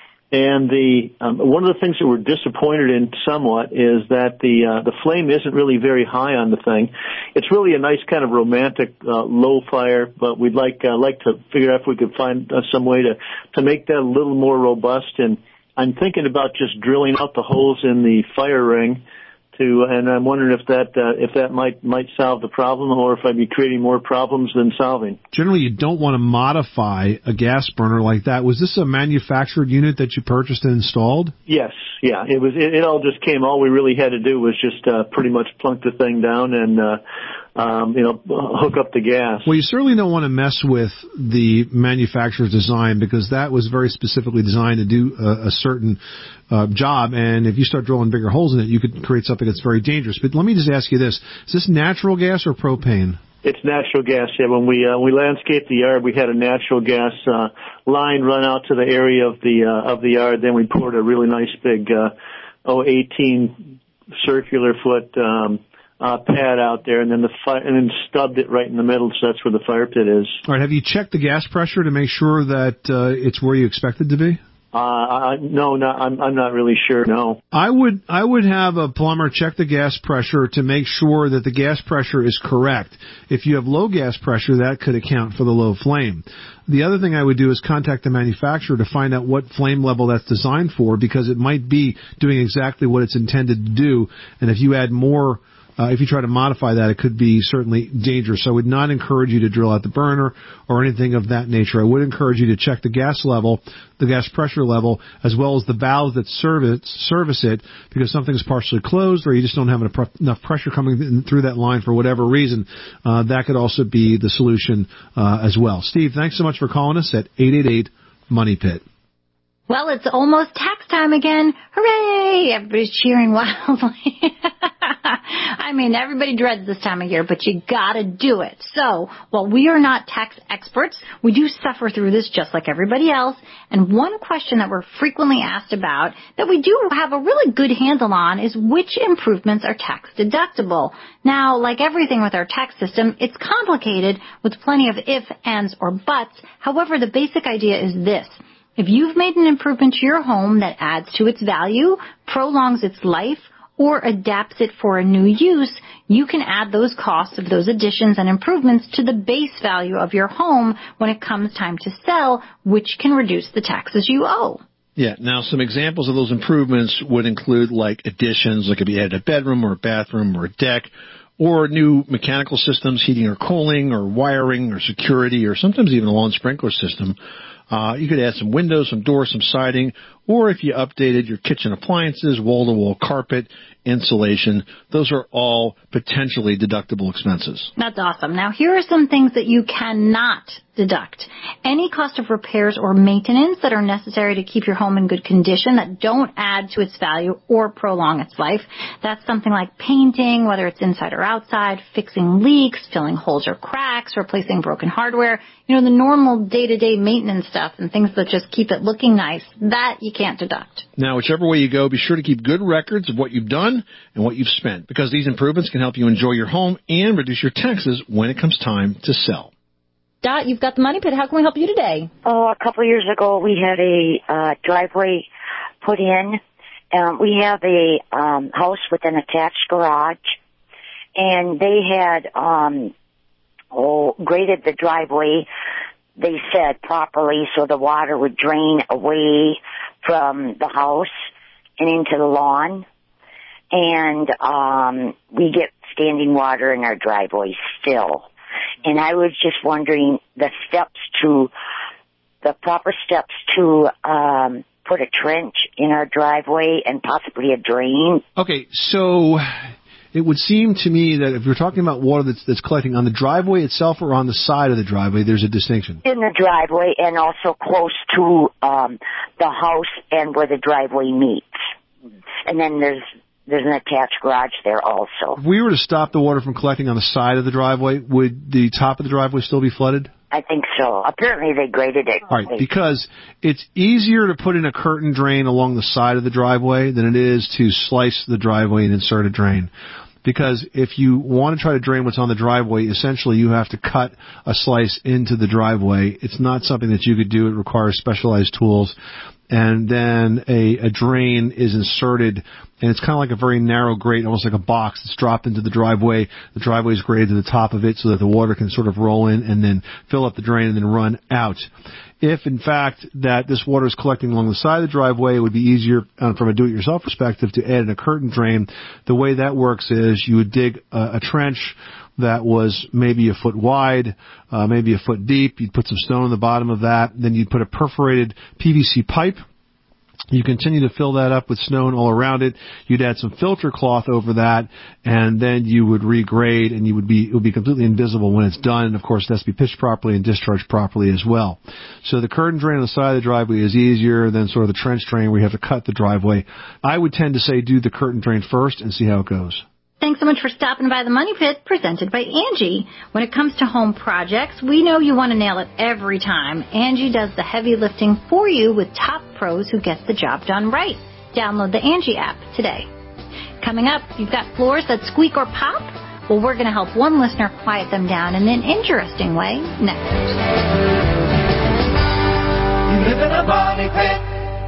And the um, one of the things that we're disappointed in somewhat is that the uh, the flame isn't really very high on the thing. It's really a nice kind of romantic uh, low fire, but we'd like uh, like to figure out if we could find uh, some way to to make that a little more robust. And I'm thinking about just drilling out the holes in the fire ring. To, and I'm wondering if that uh, if that might might solve the problem, or if I'd be creating more problems than solving. Generally, you don't want to modify a gas burner like that. Was this a manufactured unit that you purchased and installed? Yes, yeah. It was. It, it all just came. All we really had to do was just uh, pretty much plunk the thing down and uh, um, you know hook up the gas. Well, you certainly don't want to mess with the manufacturer's design, because that was very specifically designed to do a, a certain Uh, job, and if you start drilling bigger holes in it, you could create something that's very dangerous. But let me just ask you this: is this natural gas or propane? It's natural gas. Yeah, when we uh, we landscaped the yard, we had a natural gas uh, line run out to the area of the uh, of the yard. Then we poured a really nice big uh, oh eighteen circular foot um, uh, pad out there, and then the fi- and then stubbed it right in the middle. So that's where the fire pit is. All right. Have you checked the gas pressure to make sure that uh, it's where you expect it to be? Uh, I, no, no, I'm, I'm not really sure, no. I would, I would have a plumber check the gas pressure to make sure that the gas pressure is correct. If you have low gas pressure, that could account for the low flame. The other thing I would do is contact the manufacturer to find out what flame level that's designed for, because it might be doing exactly what it's intended to do. And if you add more, Uh, if you try to modify that, it could be certainly dangerous. So I would not encourage you to drill out the burner or anything of that nature. I would encourage you to check the gas level, the gas pressure level, as well as the valves that service, service it, because something's partially closed or you just don't have enough, enough pressure coming in through that line for whatever reason. Uh, that could also be the solution uh, as well. Steve, thanks so much for calling us at eight eight eight, money pit. Well, it's almost tax time again. Hooray! Everybody's cheering wildly. I mean, everybody dreads this time of year, but you gotta do it. So, while we are not tax experts, we do suffer through this just like everybody else. And one question that we're frequently asked about that we do have a really good handle on is which improvements are tax deductible. Now, like everything with our tax system, it's complicated with plenty of ifs, ands, or buts. However, the basic idea is this. If you've made an improvement to your home that adds to its value, prolongs its life, or adapts it for a new use, you can add those costs of those additions and improvements to the base value of your home when it comes time to sell, which can reduce the taxes you owe. Yeah, now some examples of those improvements would include like additions, like if you added a bedroom or a bathroom or a deck, or new mechanical systems, heating or cooling, or wiring or security, or sometimes even a lawn sprinkler system. Uh, you could add some windows, some doors, some siding, or if you updated your kitchen appliances, wall-to-wall carpet, insulation, those are all potentially deductible expenses. That's awesome. Now, here are some things that you cannot deduct. Any cost of repairs or maintenance that are necessary to keep your home in good condition that don't add to its value or prolong its life. That's something like painting, whether it's inside or outside, fixing leaks, filling holes or cracks, replacing broken hardware, you know, the normal day-to-day maintenance stuff and things that just keep it looking nice. That you can't deduct. Now, whichever way you go, be sure to keep good records of what you've done and what you've spent, because these improvements can help you enjoy your home and reduce your taxes when it comes time to sell. Dot, you've got the Money Pit. How can we help you today? Oh, a couple of years ago, we had a uh, driveway put in. Um, we have a um, house with an attached garage, and they had um, oh, graded the driveway, they said, properly so the water would drain away from the house and into the lawn. And um, we get standing water in our driveway still. And I was just wondering the steps to, the proper steps to um, put a trench in our driveway and possibly a drain. Okay, so it would seem to me that if you're talking about water that's, that's collecting on the driveway itself or on the side of the driveway, there's a distinction. In the driveway and also close to um, the house and where the driveway meets. And then there's There's an attached garage there also. If we were to stop the water from collecting on the side of the driveway, would the top of the driveway still be flooded? I think so. Apparently they graded it. All right, because it's easier to put in a curtain drain along the side of the driveway than it is to slice the driveway and insert a drain. Because if you want to try to drain what's on the driveway, essentially you have to cut a slice into the driveway. It's not something that you could do. It requires specialized tools. And then a, a drain is inserted, and it's kind of like a very narrow grate, almost like a box that's dropped into the driveway. The driveway is graded to the top of it so that the water can sort of roll in and then fill up the drain and then run out. If, in fact, that this water is collecting along the side of the driveway, it would be easier um, from a do-it-yourself perspective to add in a curtain drain. The way that works is you would dig a, a trench that was maybe a foot wide, uh, maybe a foot deep. You'd put some stone on the bottom of that. Then you'd put a perforated P V C pipe. You continue to fill that up with stone all around it. You'd add some filter cloth over that, and then you would regrade, and you would be it would be completely invisible when it's done. And of course, it has to be pitched properly and discharged properly as well. So the curtain drain on the side of the driveway is easier than sort of the trench drain where you have to cut the driveway. I would tend to say do the curtain drain first and see how it goes. Thanks so much for stopping by the Money Pit, presented by Angie. When it comes to home projects, we know you want to nail it every time. Angie does the heavy lifting for you with top pros who get the job done right. Download the Angie app today. Coming up, you've got floors that squeak or pop? Well, we're going to help one listener quiet them down in an interesting way next. You live in a Money Pit.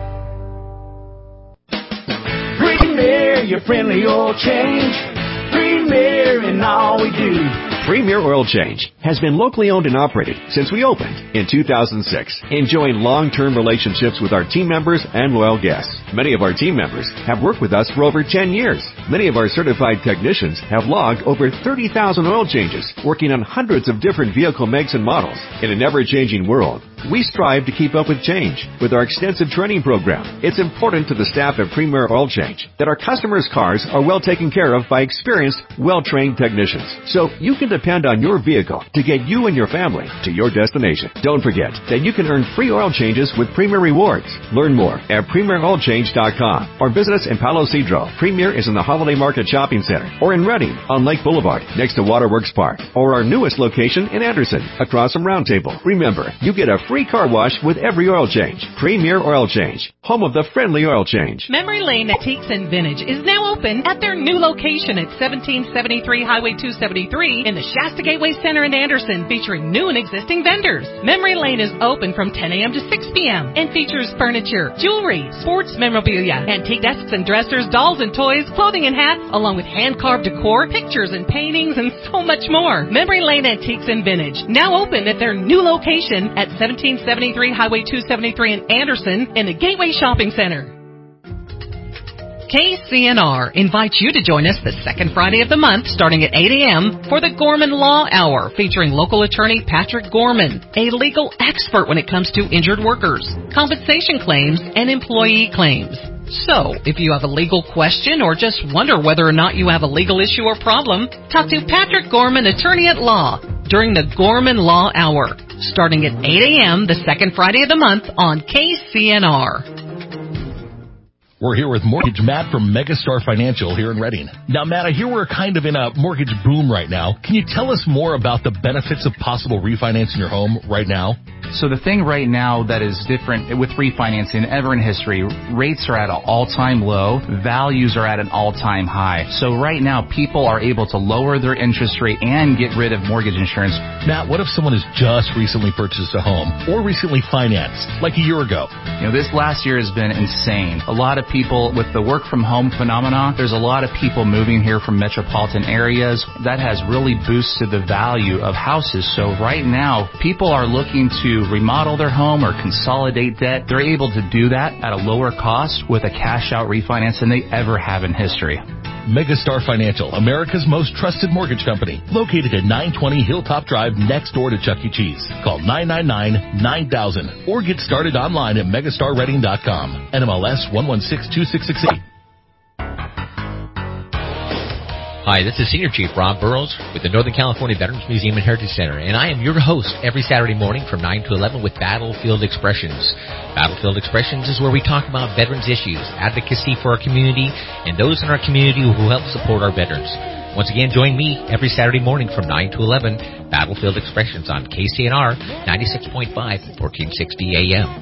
Premier, your friendly oil change. Premier in all we do. Premier Oil Change has been locally owned and operated since we opened in two thousand six, enjoying long-term relationships with our team members and loyal guests. Many of our team members have worked with us for over ten years. Many of our certified technicians have logged over thirty thousand oil changes, working on hundreds of different vehicle makes and models. In an ever-changing world, we strive to keep up with change with our extensive training program. It's important to the staff at Premier Oil Change that our customers' cars are well taken care of by experienced, well-trained technicians. So you can depend on your vehicle to get you and your family to your destination. Don't forget that you can earn free oil changes with Premier Rewards. Learn more at premier oil change dot com or visit us in Palo Cedro. Premier is in the Holiday Market Shopping Center, or in Redding on Lake Boulevard next to Waterworks Park, or our newest location in Anderson across from Round Table. Remember, you get a free car wash with every oil change. Premier Oil Change, home of the friendly oil change. Memory Lane Antiques and Vintage is now open at their new location at seventeen seventy-three Highway two seventy-three in the Shasta Gateway Center in Anderson, featuring new and existing vendors. Memory Lane is open from ten a.m. to six p.m. and features furniture, jewelry, sports memorabilia, antique desks and dressers, dolls and toys, clothing and hats, along with hand-carved decor, pictures and paintings, and so much more. Memory Lane Antiques and Vintage, now open at their new location at seventeen seventy-three Highway two seventy-three in Anderson in the Gateway Shopping Center. K C N R invites you to join us the second Friday of the month starting at eight a.m. for the Gorman Law Hour, featuring local attorney Patrick Gorman, a legal expert when it comes to injured workers, compensation claims, and employee claims. So, if you have a legal question or just wonder whether or not you have a legal issue or problem, talk to Patrick Gorman, attorney at law, during the Gorman Law Hour, starting at eight a.m. the second Friday of the month on K C N R. We're here with Mortgage Matt from Megastar Financial here in Redding. Now, Matt, I hear we're kind of in a mortgage boom right now. Can you tell us more about the benefits of possible refinancing your home right now? So the thing right now that is different with refinancing ever in history, rates are at an all-time low, values are at an all-time high. So right now, people are able to lower their interest rate and get rid of mortgage insurance. Matt, what if someone has just recently purchased a home or recently financed, like a year ago? You know, this last year has been insane. A lot of people, with the work from home phenomenon, there's a lot of people moving here from metropolitan areas. That has really boosted the value of houses. So right now, people are looking to remodel their home or consolidate debt. They're able to do that at a lower cost with a cash-out refinance than they ever have in history. Megastar Financial, America's most trusted mortgage company, located at nine twenty Hilltop Drive next door to Chuck E. Cheese. Call nine nine nine, nine thousand or get started online at megastar redding dot com. N M L S one one six two six six eight. Hi, this is Senior Chief Rob Burrows with the Northern California Veterans Museum and Heritage Center, and I am your host every Saturday morning from nine to eleven with Battlefield Expressions. Battlefield Expressions is where we talk about veterans issues, advocacy for our community, and those in our community who help support our veterans. Once again, join me every Saturday morning from nine to eleven, Battlefield Expressions on K C N R ninety-six point five, fourteen sixty A M.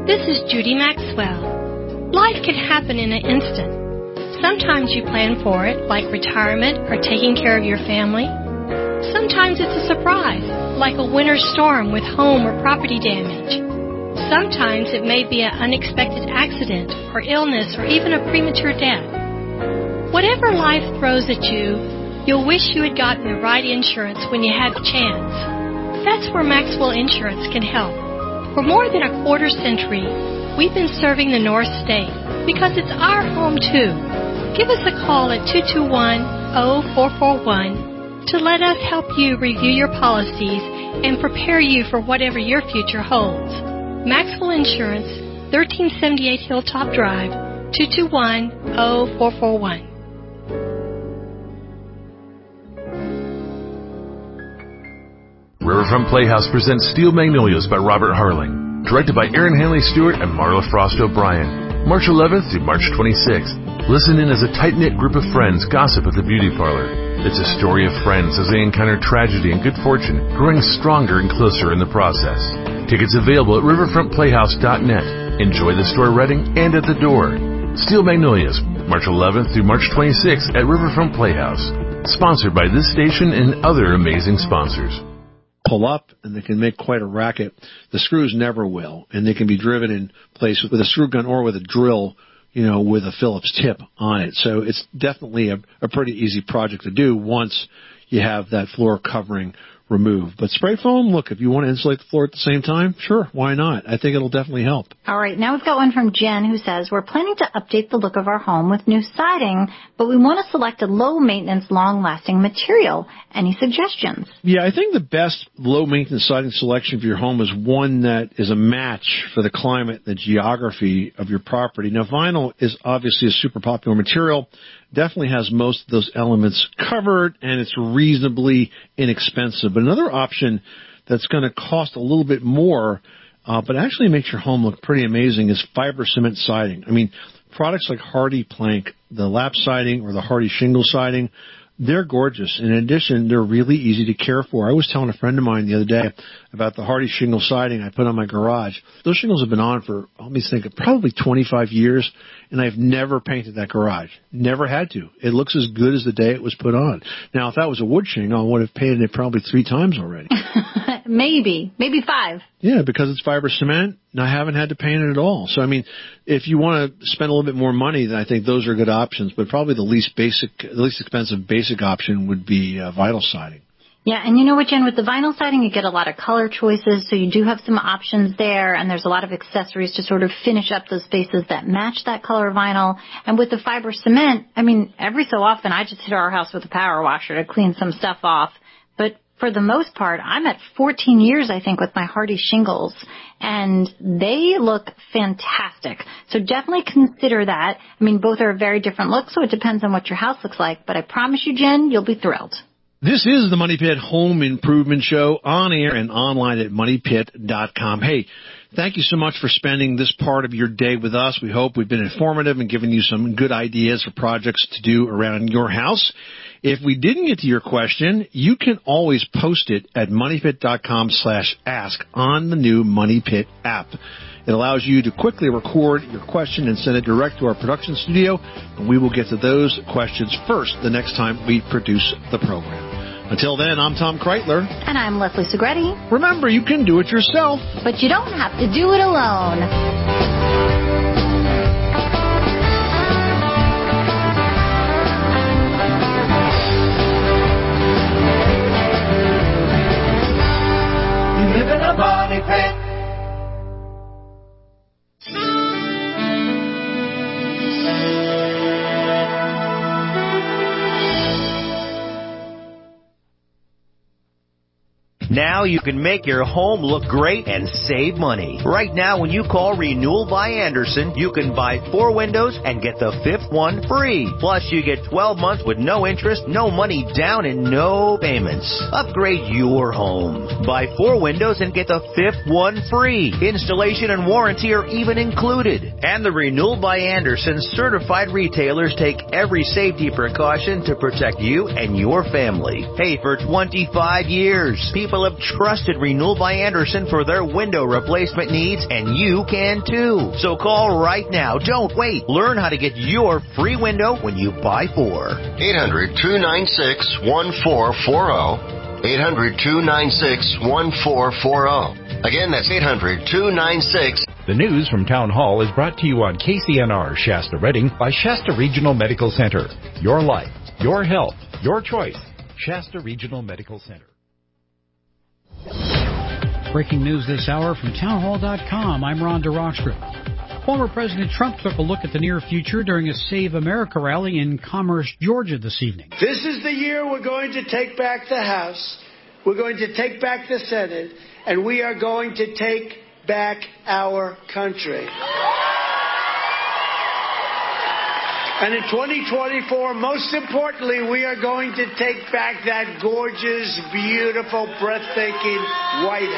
This is Judy Maxwell. Life can happen in an instant. Sometimes you plan for it, like retirement or taking care of your family. Sometimes it's a surprise, like a winter storm with home or property damage. Sometimes it may be an unexpected accident or illness or even a premature death. Whatever life throws at you, you'll wish you had gotten the right insurance when you had the chance. That's where Maxwell Insurance can help. For more than a quarter century, we've been serving the North State because it's our home too. Give us a call at two two one, zero four four one to let us help you review your policies and prepare you for whatever your future holds. Maxwell Insurance, thirteen seventy-eight Hilltop Drive, two two one, zero four four one. Riverfront Playhouse presents Steel Magnolias by Robert Harling, directed by Aaron Hanley Stewart and Marla Frost O'Brien. March eleventh through March twenty-sixth. Listen in as a tight-knit group of friends gossip at the beauty parlor. It's a story of friends as they encounter tragedy and good fortune, growing stronger and closer in the process. Tickets available at riverfront playhouse dot net. Enjoy the store Reading and at the door. Steel Magnolias, March eleventh through March twenty-sixth at Riverfront Playhouse. Sponsored by this station and other amazing sponsors. Pull up, and they can make quite a racket. The screws never will, and they can be driven in place with a screw gun or with a drill, you know, with a Phillips tip on it. So it's definitely a, a pretty easy project to do once you have that floor covering removed. But spray foam, look, if you want to insulate the floor at the same time, sure, why not? I think it'll definitely help. All right, now we've got one from Jen who says, we're planning to update the look of our home with new siding, but we want to select a low-maintenance, long-lasting material. Any suggestions? Yeah, I think the best low-maintenance siding selection for your home is one that is a match for the climate and the geography of your property. Now, vinyl is obviously a super popular material. Definitely has most of those elements covered, and it's reasonably inexpensive. But another option that's going to cost a little bit more, uh, but actually makes your home look pretty amazing, is fiber cement siding. I mean, products like Hardy Plank, the lap siding, or the Hardy shingle siding, they're gorgeous. In addition, they're really easy to care for. I was telling a friend of mine the other day about the Hardy shingle siding I put on my garage. Those shingles have been on for, let me think, probably twenty-five years, and I've never painted that garage. Never had to. It looks as good as the day it was put on. Now, if that was a wood shingle, I would have painted it probably three times already. Maybe. Maybe five. Yeah, because it's fiber cement, and I haven't had to paint it at all. So, I mean, if you want to spend a little bit more money, then I think those are good options. But probably the least basic, the least expensive basic option would be uh, vinyl siding. Yeah, and you know what, Jen, with the vinyl siding, you get a lot of color choices, so you do have some options there, and there's a lot of accessories to sort of finish up those spaces that match that color vinyl. And with the fiber cement, I mean, every so often I just hit our house with a power washer to clean some stuff off. But for the most part, I'm at fourteen years, I think, with my Hardy shingles, and they look fantastic. So definitely consider that. I mean, both are very different looks, so it depends on what your house looks like. But I promise you, Jen, you'll be thrilled. This is the Money Pit Home Improvement Show, on air and online at money pit dot com. Hey, thank you so much for spending this part of your day with us. We hope we've been informative and given you some good ideas for projects to do around your house. If we didn't get to your question, you can always post it at money pit dot com slash ask on the new Money Pit app. It allows you to quickly record your question and send it direct to our production studio, and we will get to those questions first the next time we produce the program. Until then, I'm Tom Kreitler. And I'm Leslie Segretti. Remember, you can do it yourself. But you don't have to do it alone. Money Pit. Now you can make your home look great and save money. Right now, when you call Renewal by Andersen, you can buy four windows and get the fifth one free. Plus, you get twelve months with no interest, no money down, and no payments. Upgrade your home. Buy four windows and get the fifth one free. Installation and warranty are even included. And the Renewal by Andersen certified retailers take every safety precaution to protect you and your family. Hey, for twenty-five years, people have trusted Renewal by Andersen for their window replacement needs, and you can too. So call right now. Don't wait. Learn how to get your free window when you buy four. eight hundred, two nine six, one four four zero. eight hundred, two nine six, one four four zero. Again, that's eight hundred, two nine six. The news from Town Hall is brought to you on K C N R Shasta Redding by Shasta Regional Medical Center. Your life, your health, your choice. Shasta Regional Medical Center. Breaking news this hour from townhall dot com. I'm Rhonda Rockstrip. Former President Trump took a look at the near future during a Save America rally in Commerce, Georgia this evening. This is the year we're going to take back the House, we're going to take back the Senate, and we are going to take back our country. And in twenty twenty-four, most importantly, we are going to take back that gorgeous, beautiful, breathtaking White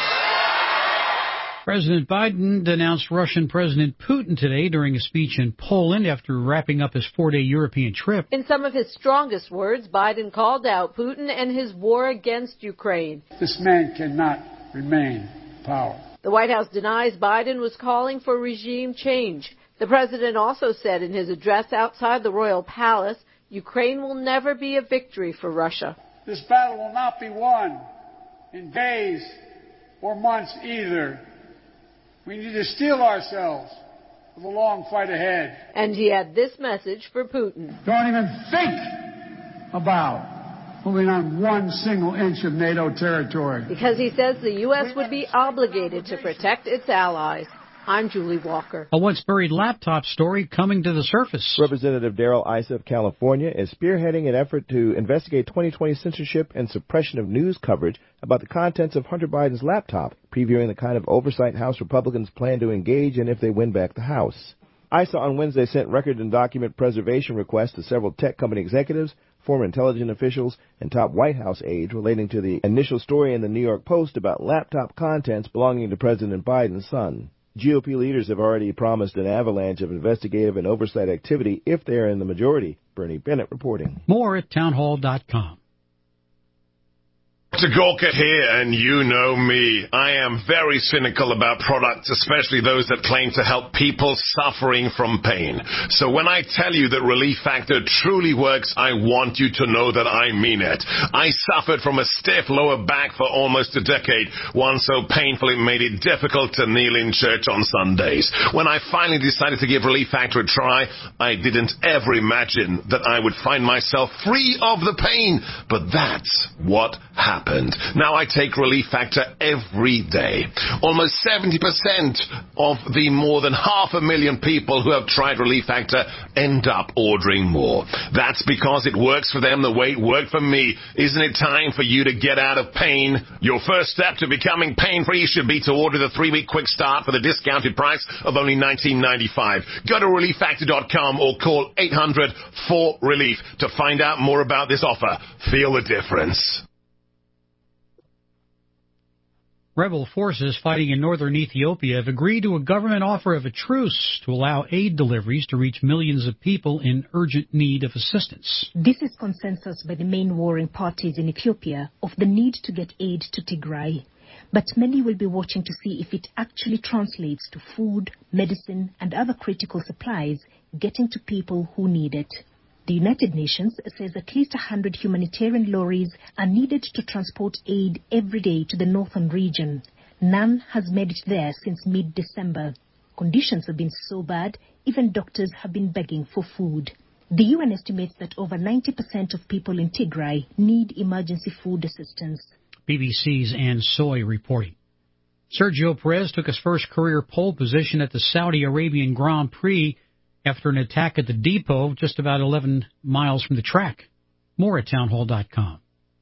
House. President Biden denounced Russian President Putin today during a speech in Poland after wrapping up his four-day European trip. In some of his strongest words, Biden called out Putin and his war against Ukraine. This man cannot remain in power. The White House denies Biden was calling for regime change. The president also said in his address outside the Royal Palace, Ukraine will never be a victory for Russia. This battle will not be won in days or months either. We need to steel ourselves for the long fight ahead. And he had this message for Putin. Don't even think about moving on one single inch of NATO territory. Because he says the U S would be obligated to protect its allies. I'm Julie Walker. A once-buried laptop story coming to the surface. Representative Darrell Issa of California is spearheading an effort to investigate twenty twenty censorship and suppression of news coverage about the contents of Hunter Biden's laptop, previewing the kind of oversight House Republicans plan to engage in if they win back the House. Issa on Wednesday sent record and document preservation requests to several tech company executives, former intelligence officials, and top White House aides relating to the initial story in the New York Post about laptop contents belonging to President Biden's son. G O P leaders have already promised an avalanche of investigative and oversight activity if they are in the majority. Bernie Bennett reporting. More at townhall dot com. Doctor Gorka here, and you know me. I am very cynical about products, especially those that claim to help people suffering from pain. So when I tell you that Relief Factor truly works, I want you to know that I mean it. I suffered from a stiff lower back for almost a decade, one so painful it made it difficult to kneel in church on Sundays. When I finally decided to give Relief Factor a try, I didn't ever imagine that I would find myself free of the pain. But that's what happened. Now I take Relief Factor every day. Almost seventy percent of the more than half a million people who have tried Relief Factor end up ordering more. That's because it works for them the way it worked for me. Isn't it time for you to get out of pain? Your first step to becoming pain-free should be to order the three-week quick start for the discounted price of only nineteen ninety-five. Go to relief factor dot com or call eight hundred four relief to find out more about this offer. Feel the difference. Rebel forces fighting in northern Ethiopia have agreed to a government offer of a truce to allow aid deliveries to reach millions of people in urgent need of assistance. This is consensus by the main warring parties in Ethiopia of the need to get aid to Tigray. But many will be watching to see if it actually translates to food, medicine, and other critical supplies getting to people who need it. The United Nations says at least one hundred humanitarian lorries are needed to transport aid every day to the northern region. None has made it there since mid-December. Conditions have been so bad, even doctors have been begging for food. The U N estimates that over ninety percent of people in Tigray need emergency food assistance. B B C's Ann Soy reporting. Sergio Perez took his first career pole position at the Saudi Arabian Grand Prix after an attack at the depot just about eleven miles from the track. More at townhall dot com.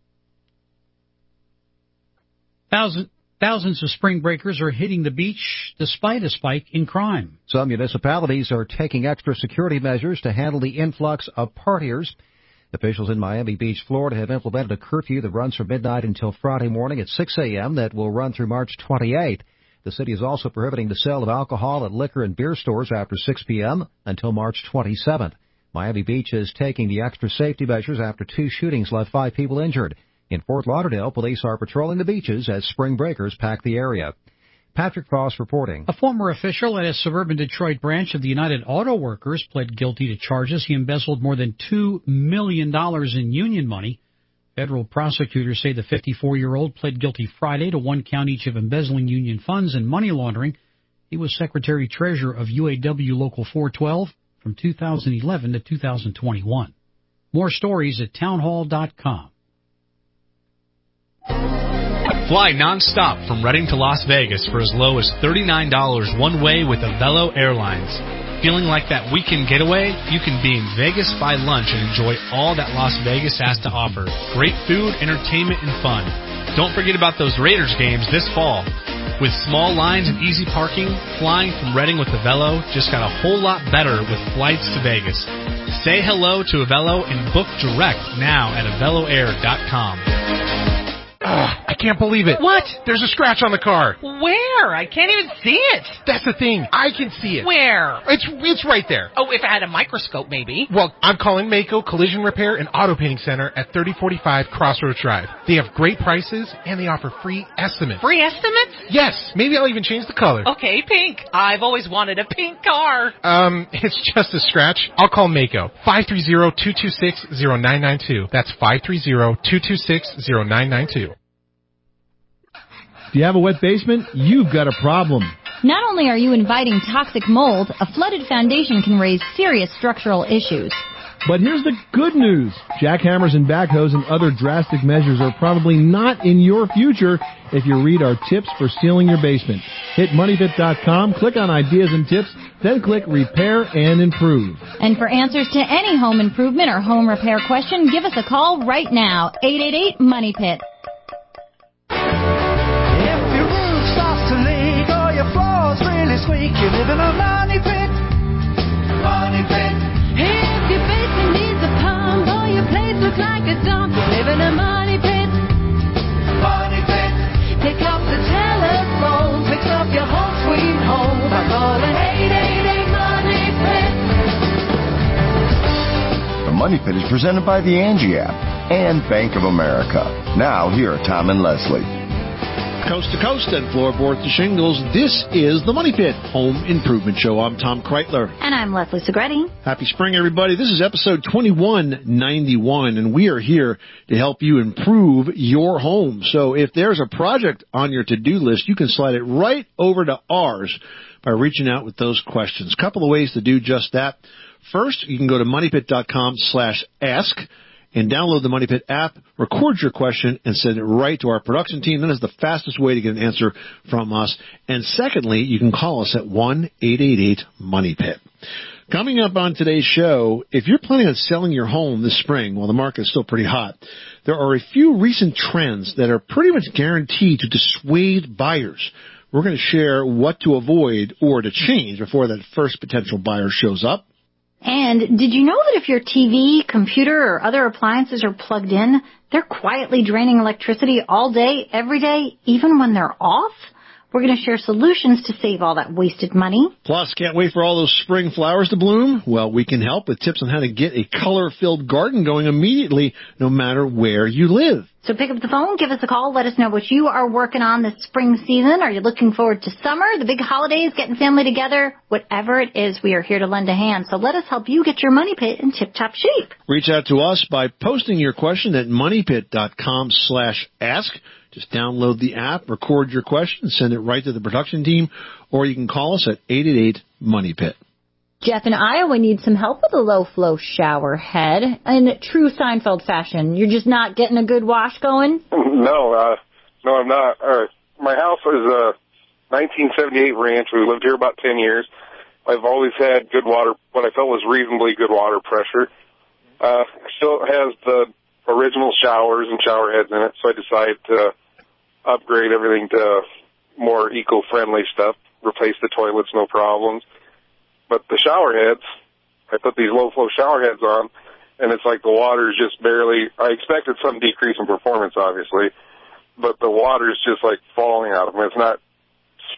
Thousands, thousands of spring breakers are hitting the beach despite a spike in crime. Some municipalities are taking extra security measures to handle the influx of partiers. Officials in Miami Beach, Florida have implemented a curfew that runs from midnight until Friday morning at six a.m. that will run through March twenty-eighth. The city is also prohibiting the sale of alcohol at liquor and beer stores after six p.m. until March twenty-seventh. Miami Beach is taking the extra safety measures after two shootings left five people injured. In Fort Lauderdale, police are patrolling the beaches as spring breakers pack the area. Patrick Foss reporting. A former official at a suburban Detroit branch of the United Auto Workers pled guilty to charges he embezzled more than two million dollars in union money. Federal prosecutors say the fifty-four-year-old pled guilty Friday to one count each of embezzling union funds and money laundering. He was Secretary-Treasurer of U A W Local four twelve from two thousand eleven to two thousand twenty-one. More stories at townhall dot com. Fly non-stop from Reading to Las Vegas for as low as thirty-nine dollars one way with Avelo Airlines. Feeling like that weekend getaway? You can be in Vegas by lunch and enjoy all that Las Vegas has to offer. Great food, entertainment, and fun. Don't forget about those Raiders games this fall. With small lines and easy parking, flying from Reading with Avelo just got a whole lot better with flights to Vegas. Say hello to Avelo and book direct now at avelo air dot com. Ugh, I can't believe it. What? There's a scratch on the car. Where? I can't even see it. That's the thing. I can see it. Where? It's it's right there. Oh, if I had a microscope, maybe. Well, I'm calling Mako Collision Repair and Auto Painting Center at thirty forty-five Crossroads Drive. They have great prices, and they offer free estimates. Free estimates? Yes. Maybe I'll even change the color. Okay, pink. I've always wanted a pink car. Um, it's just a scratch. I'll call Mako. five three zero, two two six, zero nine nine two. That's five three zero, two two six, zero nine nine two. Do you have a wet basement? You've got a problem. Not only are you inviting toxic mold, a flooded foundation can raise serious structural issues. But here's the good news. Jackhammers and backhoes and other drastic measures are probably not in your future if you read our tips for sealing your basement. Hit money pit dot com, click on Ideas and Tips, then click Repair and Improve. And for answers to any home improvement or home repair question, give us a call right now, eight eight eight, money pit. Squeak, you live in a money pit. Money pit. If your basement needs a pump or your place looks like a dump, you live in a money pit. Money pit. Pick up the telephone, fix up your home sweet home by calling eight eight eight, money pit. The Money Pit is presented by the Angie app and Bank of America. Now, here are Tom and Leslie. Coast to coast and floorboard to shingles, this is the Money Pit Home Improvement Show. I'm Tom Kreitler. And I'm Leslie Segretti. Happy spring, everybody. This is episode twenty-one ninety-one, and we are here to help you improve your home. So if there's a project on your to-do list, you can slide it right over to ours by reaching out with those questions. A couple of ways to do just that. First, you can go to money pit dot com slash ask. And download the Money Pit app, record your question, and send it right to our production team. That is the fastest way to get an answer from us. And secondly, you can call us at one eight eight eight, money pit. Coming up on today's show, if you're planning on selling your home this spring while the market is still pretty hot, there are a few recent trends that are pretty much guaranteed to dissuade buyers. We're going to share what to avoid or to change before that first potential buyer shows up. And did you know that if your T V, computer, or other appliances are plugged in, they're quietly draining electricity all day, every day, even when they're off? We're going to share solutions to save all that wasted money. Plus, can't wait for all those spring flowers to bloom? Well, we can help with tips on how to get a color-filled garden going immediately, no matter where you live. So pick up the phone, give us a call, let us know what you are working on this spring season. Are you looking forward to summer, the big holidays, getting family together? Whatever it is, we are here to lend a hand. So let us help you get your money pit in tip-top shape. Reach out to us by posting your question at money pit dot com slash ask. Just download the app, record your question, send it right to the production team, or you can call us at eight eight eight, money pit. Jeff in Iowa needs some help with a low-flow shower head. In true Seinfeld fashion, you're just not getting a good wash going? No, uh, no, I'm not. Uh, my house is a nineteen seventy-eight ranch. We lived here about ten years. I've always had good water, what I felt was reasonably good water pressure. Uh, still has the original showers and shower heads in it, so I decided to upgrade everything to more eco-friendly stuff, replace the toilets, no problems. But the shower heads, I put these low-flow shower heads on, and it's like the water is just barely, I expected some decrease in performance, obviously, but the water is just like falling out of them. It's not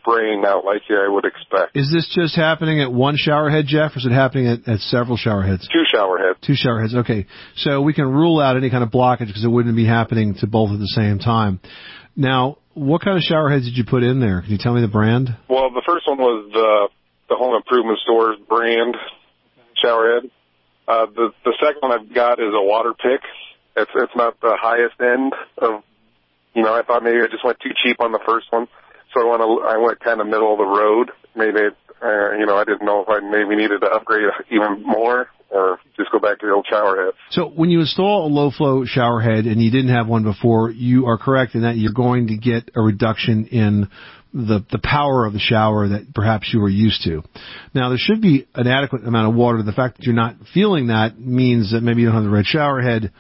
spraying out like I would expect. Is this just happening at one shower head, Jeff, or is it happening at, at several shower heads? Two shower heads. Two shower heads, okay. So we can rule out any kind of blockage because it wouldn't be happening to both at the same time. Now, what kind of shower heads did you put in there? Can you tell me the brand? Well, the first one was the the Home Improvement Store's brand shower head. Uh, the the second one I've got is a water pick. It's it's not the highest end of, you know, I thought maybe I just went too cheap on the first one, so I went a, I went kind of middle of the road. Maybe uh, you know I didn't know if I maybe needed to upgrade even more or just go back to the old shower head. So when you install a low flow shower head and you didn't have one before, you are correct in that you're going to get a reduction in the the power of the shower that perhaps you were used to. Now, there should be an adequate amount of water. The fact that you're not feeling that means that maybe you don't have the right shower head,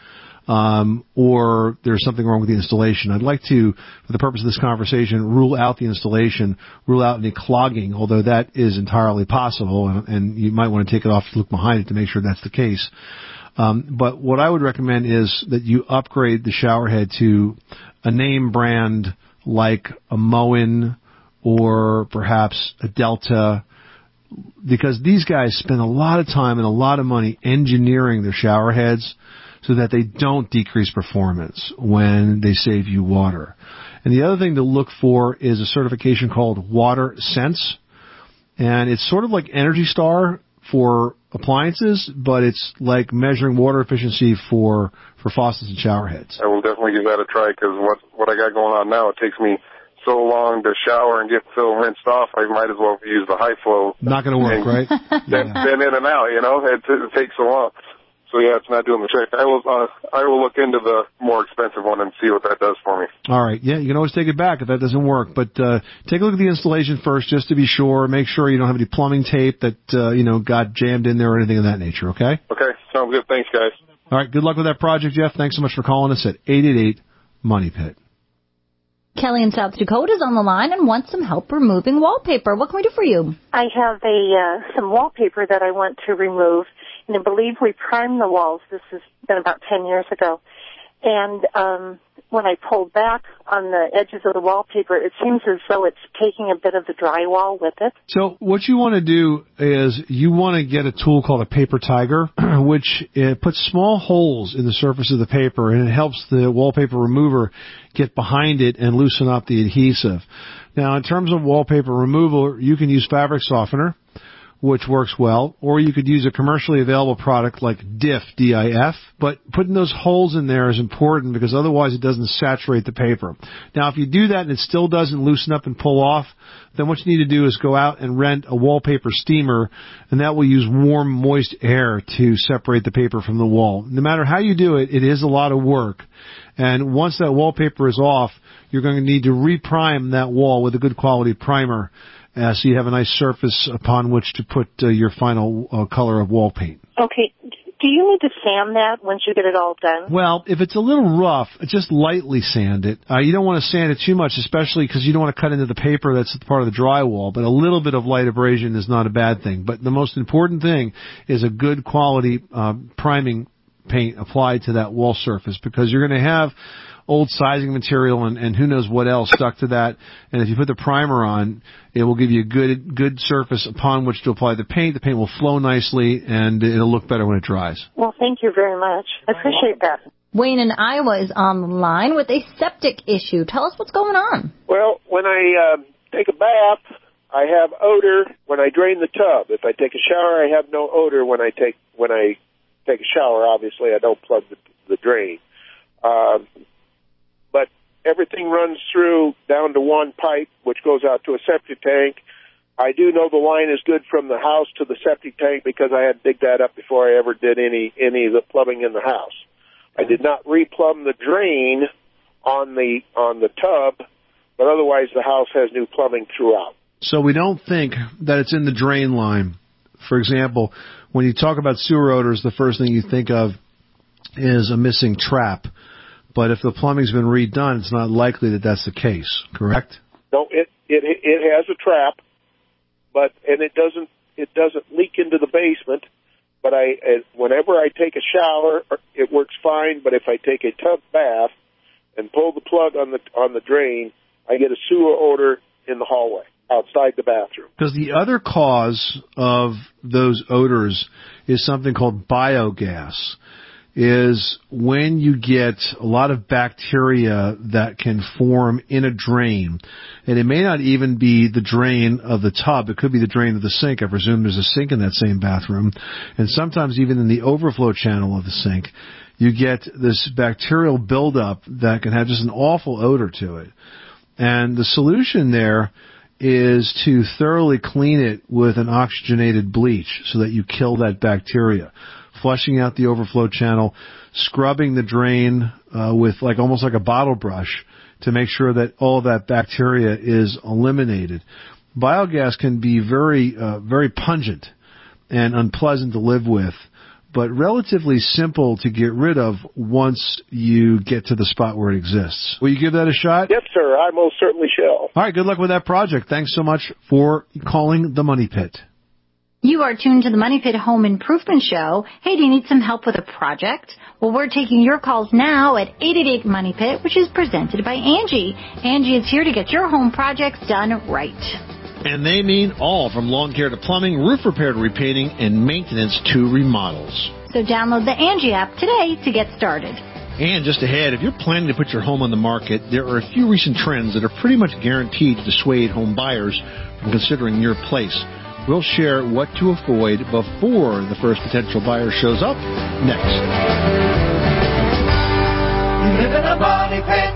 um, or there's something wrong with the installation. I'd like to, for the purpose of this conversation, rule out the installation, rule out any clogging, although that is entirely possible, and, and you might want to take it off to look behind it to make sure that's the case. Um, but what I would recommend is that you upgrade the shower head to a name brand like a Moen or perhaps a Delta, because these guys spend a lot of time and a lot of money engineering their shower heads so that they don't decrease performance when they save you water. And the other thing to look for is a certification called Water Sense, and it's sort of like Energy Star for appliances, but it's like measuring water efficiency for for faucets and shower heads. I will definitely give that a try, because what what I got going on now, it takes me so long to shower and get so rinsed off, I might as well use the high flow. Not going to work, right? Then, Yeah. then in and out, you know, it, it takes so long. So yeah, it's not doing the trick. I will uh, I will look into the more expensive one and see what that does for me. All right. Yeah, you can always take it back if that doesn't work. But uh, take a look at the installation first just to be sure. Make sure you don't have any plumbing tape that, uh, you know, got jammed in there or anything of that nature, okay? Okay, sounds good. Thanks, guys. All right. Good luck with that project, Jeff. Thanks so much for calling us at eight eight eight money pit. Kelly in South Dakota is on the line and wants some help removing wallpaper. What can we do for you? I have a uh, some wallpaper that I want to remove, and I believe we primed the walls. This has been about ten years ago. And um, when I pulled back on the edges of the wallpaper, it seems as though it's taking a bit of the drywall with it. So what you want to do is you want to get a tool called a paper tiger, which uh, puts small holes in the surface of the paper, and it helps the wallpaper remover get behind it and loosen up the adhesive. Now, in terms of wallpaper removal, you can use fabric softener, which works well, or you could use a commercially available product like D I F, D I F, but putting those holes in there is important because otherwise it doesn't saturate the paper. Now, if you do that and it still doesn't loosen up and pull off, then what you need to do is go out and rent a wallpaper steamer, and that will use warm, moist air to separate the paper from the wall. No matter how you do it, it is a lot of work. And once that wallpaper is off, you're going to need to reprime that wall with a good quality primer, Uh, so you have a nice surface upon which to put uh, your final uh, color of wall paint. Okay. Do you need to sand that once you get it all done? Well, if it's a little rough, just lightly sand it. Uh, you don't want to sand it too much, especially because you don't want to cut into the paper that's part of the drywall. But a little bit of light abrasion is not a bad thing. But the most important thing is a good quality uh, priming paint applied to that wall surface, because you're going to have old sizing material and, and who knows what else stuck to that. And if you put the primer on, it will give you a good good surface upon which to apply the paint. The paint will flow nicely, and it'll look better when it dries. Well, thank you very much. I appreciate that. Wayne in Iowa is on the line with a septic issue. Tell us what's going on. Well, when I uh, take a bath, I have odor when I drain the tub. If I take a shower, I have no odor when I take when I take a shower. Obviously, I don't plug the, the drain. Um, but everything runs through down to one pipe, which goes out to a septic tank. I do know the line is good from the house to the septic tank because I had to dig that up before I ever did any any of the plumbing in the house. I did not replumb the drain on the on the tub, but otherwise the house has new plumbing throughout. So we don't think that it's in the drain line. For example, when you talk about sewer odors, the first thing you think of is a missing trap. But if the plumbing's been redone, it's not likely that that's the case, correct? No, it it it has a trap, but and it doesn't it doesn't leak into the basement. But I whenever I take a shower, it works fine. But if I take a tub bath and pull the plug on the on the drain, I get a sewer odor in the hallway. outside the bathroom. Because the other cause of those odors is something called biogas. Is when you get a lot of bacteria that can form in a drain. And it may not even be the drain of the tub. It could be the drain of the sink. I presume there's a sink in that same bathroom. And sometimes even in the overflow channel of the sink, you get this bacterial buildup that can have just an awful odor to it. And the solution there is to thoroughly clean it with an oxygenated bleach so that you kill that bacteria. Flushing out the overflow channel, scrubbing the drain uh, with like almost like a bottle brush to make sure that all of that bacteria is eliminated. Biogas can be very, uh, very pungent and unpleasant to live with, but relatively simple to get rid of once you get to the spot where it exists. Will you give that a shot? Yes, sir. I most certainly shall. All right. Good luck with that project. Thanks so much for calling the Money Pit. You are tuned to the Money Pit Home Improvement Show. Hey, do you need some help with a project? Well, we're taking your calls now at eight eight eight, MONEY PIT, which is presented by Angie. Angie is here to get your home projects done right. And they mean all, from lawn care to plumbing, roof repair to repainting, and maintenance to remodels. So download the Angie app today to get started. And just ahead, if you're planning to put your home on the market, there are a few recent trends that are pretty much guaranteed to dissuade home buyers from considering your place. We'll share what to avoid before the first potential buyer shows up next. You live in a money pit.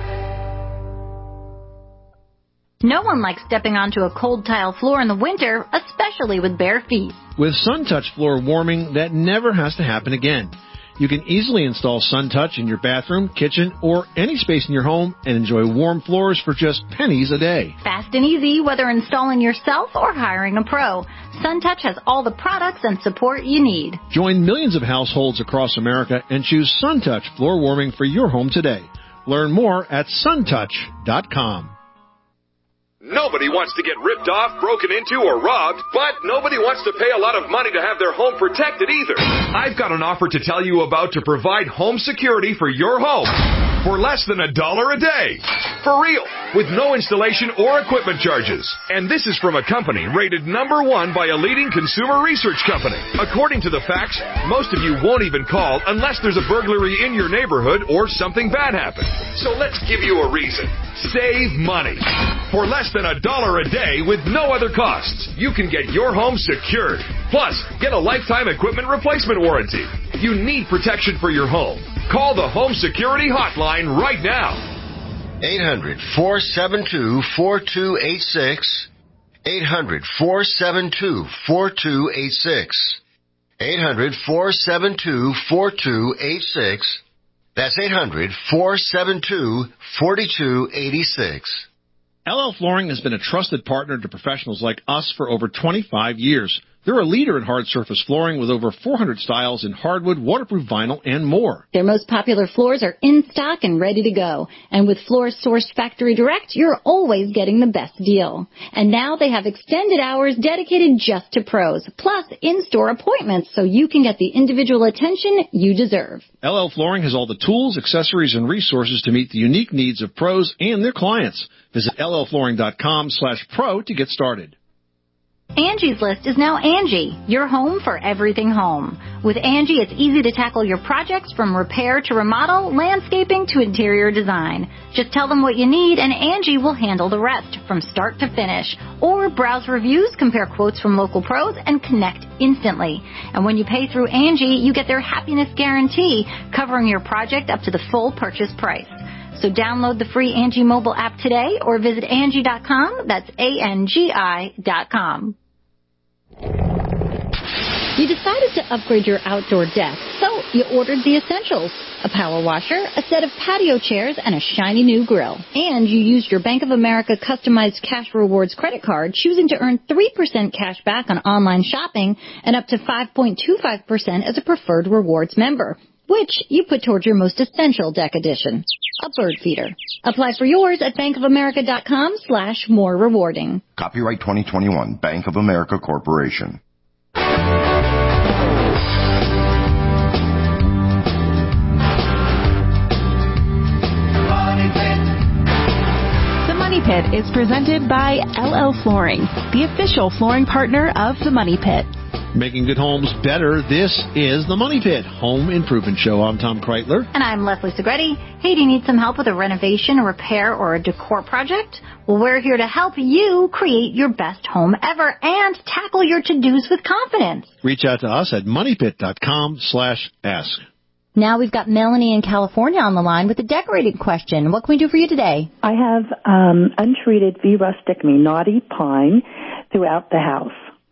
No one likes stepping onto a cold tile floor in the winter, especially with bare feet. With SunTouch floor warming, that never has to happen again. You can easily install SunTouch in your bathroom, kitchen, or any space in your home and enjoy warm floors for just pennies a day. Fast and easy, whether installing yourself or hiring a pro. SunTouch has all the products and support you need. Join millions of households across America and choose SunTouch floor warming for your home today. Learn more at suntouch dot com. Nobody wants to get ripped off, broken into, or robbed, but nobody wants to pay a lot of money to have their home protected either. I've got an offer to tell you about to provide home security for your home for less than a dollar a day. For real, with no installation or equipment charges. And this is from a company rated number one by a leading consumer research company. According to the facts, most of you won't even call unless there's a burglary in your neighborhood or something bad happened. So let's give you a reason. Save money. For less than a dollar a day with no other costs, you can get your home secured. Plus, get a lifetime equipment replacement warranty. You need protection for your home. Call the Home Security Hotline right now. eight hundred, four seven two, four two eight six. eight hundred, four seven two, four two eight six. eight hundred, four seven two, four two eight six. That's eight hundred, four seven two, four two eight six. L L Flooring has been a trusted partner to professionals like us for over twenty-five years. They're a leader in hard surface flooring with over four hundred styles in hardwood, waterproof vinyl, and more. Their most popular floors are in stock and ready to go. And with floors sourced factory direct, you're always getting the best deal. And now they have extended hours dedicated just to pros, plus in-store appointments so you can get the individual attention you deserve. L L Flooring has all the tools, accessories, and resources to meet the unique needs of pros and their clients. Visit L L flooring dot com slash pro to get started. Angie's List is now Angie, your home for everything home. With Angie, it's easy to tackle your projects from repair to remodel, landscaping to interior design. Just tell them what you need and Angie will handle the rest from start to finish. Or browse reviews, compare quotes from local pros, and connect instantly. And when you pay through Angie, you get their happiness guarantee, covering your project up to the full purchase price. So download the free Angie mobile app today or visit Angie dot com. That's A N G I dot com. You decided to upgrade your outdoor deck, so you ordered the essentials. A power washer, a set of patio chairs, and a shiny new grill. And you used your Bank of America customized Cash Rewards credit card, choosing to earn three percent cash back on online shopping and up to five point two five percent as a preferred rewards member, which you put towards your most essential deck addition, a bird feeder. Apply for yours at bankofamerica.com slash more rewarding. Copyright twenty twenty-one, Bank of America Corporation. The Money Pit is presented by L L Flooring, the official flooring partner of the Money Pit. Making good homes better. This is the Money Pit Home Improvement Show. I'm Tom Kreitler. And I'm Leslie Segretti. Hey, do you need some help with a renovation, a repair, or a decor project? Well, we're here to help you create your best home ever and tackle your to-dos with confidence. Reach out to us at moneypit.com slash ask. Now we've got Melanie in California on the line with a decorating question. What can we do for you today? I have um, untreated V. rusticum, knotty pine, throughout the house.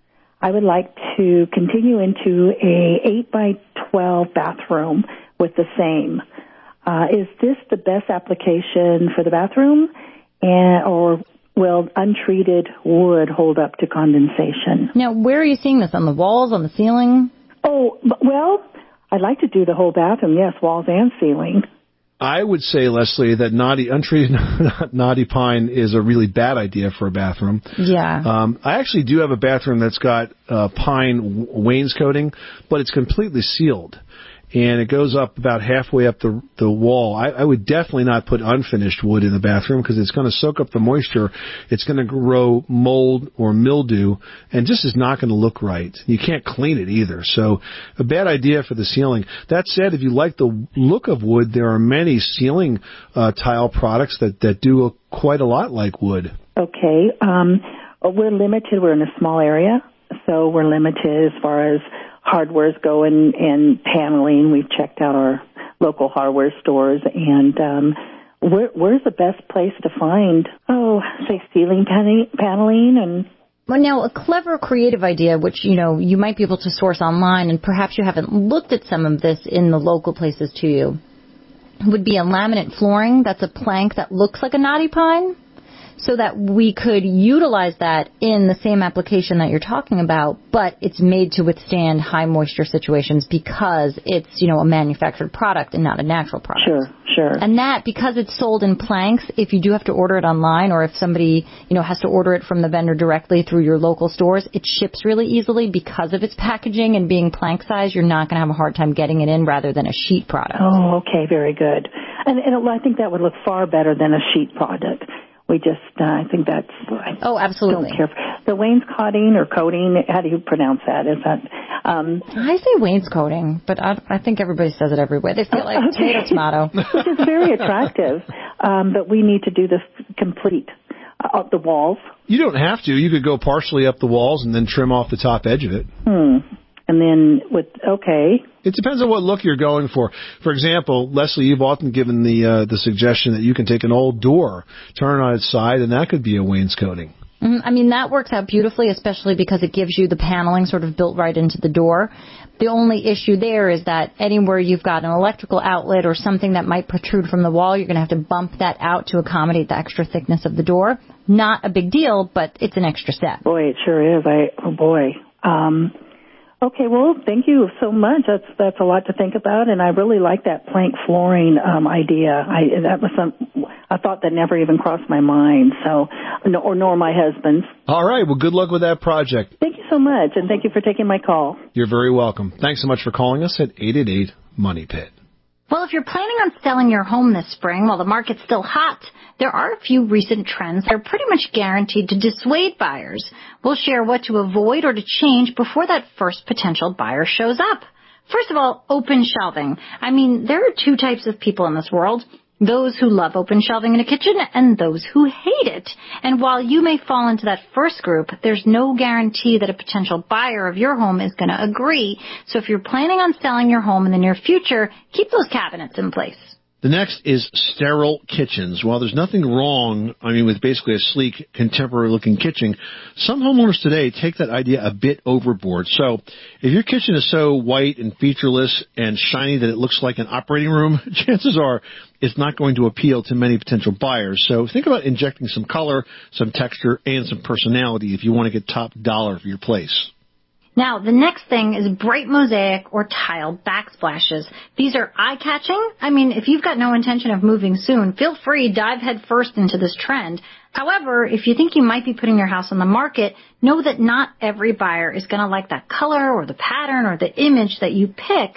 I would like to continue into a eight by twelve bathroom with the same. Uh, is this the best application for the bathroom, and, or will untreated wood hold up to condensation? Now, where are you seeing this? On the walls, on the ceiling? Oh, well, I'd like to do the whole bathroom, yes, walls and ceiling. I would say, Leslie, that naughty, untreated naughty pine is a really bad idea for a bathroom. Yeah. Um, I actually do have a bathroom that's got uh, pine wainscoting, but it's completely sealed. And it goes up about halfway up the the wall. I, I would definitely not put unfinished wood in the bathroom because it's going to soak up the moisture. It's going to grow mold or mildew, and just is not going to look right. You can't clean it either. So a bad idea for the ceiling. That said, if you like the look of wood, there are many ceiling uh, tile products that, that do look quite a lot like wood. Okay. Um, we're limited. We're in a small area, so we're limited as far as hardwares go and, and paneling. We've checked out our local hardware stores, and um, where, where's the best place to find, oh, say ceiling pane- paneling and... Well, now, a clever, creative idea, which, you know, you might be able to source online, and perhaps you haven't looked at some of this in the local places to you, would be a laminate flooring that's a plank that looks like a knotty pine, so that we could utilize that in the same application that you're talking about, but it's made to withstand high moisture situations because it's, you know, a manufactured product and not a natural product. Sure, sure. And that, because it's sold in planks, if you do have to order it online or if somebody, you know, has to order it from the vendor directly through your local stores, it ships really easily because of its packaging and being plank size. You're not going to have a hard time getting it in rather than a sheet product. Oh, okay, very good. And, and I think that would look far better than a sheet product. We just, uh, I think that's... I oh, absolutely. Don't care. The wainscoting or coating, how do you pronounce that? Is that... Um, I say wainscoting, but I, I think everybody says it everywhere. They feel like okay. tomato, tomato. Which is very attractive, um, but we need to do this complete. Uh, up the walls. You don't have to. You could go partially up the walls and then trim off the top edge of it. Hmm. And then with, okay. It depends on what look you're going for. For example, Leslie, you've often given the uh, the suggestion that you can take an old door, turn it on its side, and that could be a wainscoting. Mm, I mean, that works out beautifully, especially because it gives you the paneling sort of built right into the door. The only issue there is that anywhere you've got an electrical outlet or something that might protrude from the wall, you're going to have to bump that out to accommodate the extra thickness of the door. Not a big deal, but it's an extra step. Boy, it sure is. I, oh, boy. Um Okay, well, thank you so much. That's that's a lot to think about, and I really like that plank flooring um, idea. I that was some a thought that never even crossed my mind. So, or nor my husband's. All right. Well, good luck with that project. Thank you so much, and thank you for taking my call. You're very welcome. Thanks so much for calling us at eight eight eight Money Pit. Well, if you're planning on selling your home this spring while the market's still hot, there are a few recent trends that are pretty much guaranteed to dissuade buyers. We'll share what to avoid or to change before that first potential buyer shows up. First of all, open shelving. I mean, there are two types of people in this world. Those who love open shelving in a kitchen and those who hate it. And while you may fall into that first group, there's no guarantee that a potential buyer of your home is going to agree. So if you're planning on selling your home in the near future, keep those cabinets in place. The next is sterile kitchens. While there's nothing wrong, I mean, with basically a sleek, contemporary-looking kitchen, some homeowners today take that idea a bit overboard. So if your kitchen is so white and featureless and shiny that it looks like an operating room, chances are it's not going to appeal to many potential buyers. So think about injecting some color, some texture, and some personality if you want to get top dollar for your place. Now, the next thing is bright mosaic or tile backsplashes. These are eye-catching. I mean, if you've got no intention of moving soon, feel free, dive headfirst into this trend. However, if you think you might be putting your house on the market, know that not every buyer is going to like that color or the pattern or the image that you pick.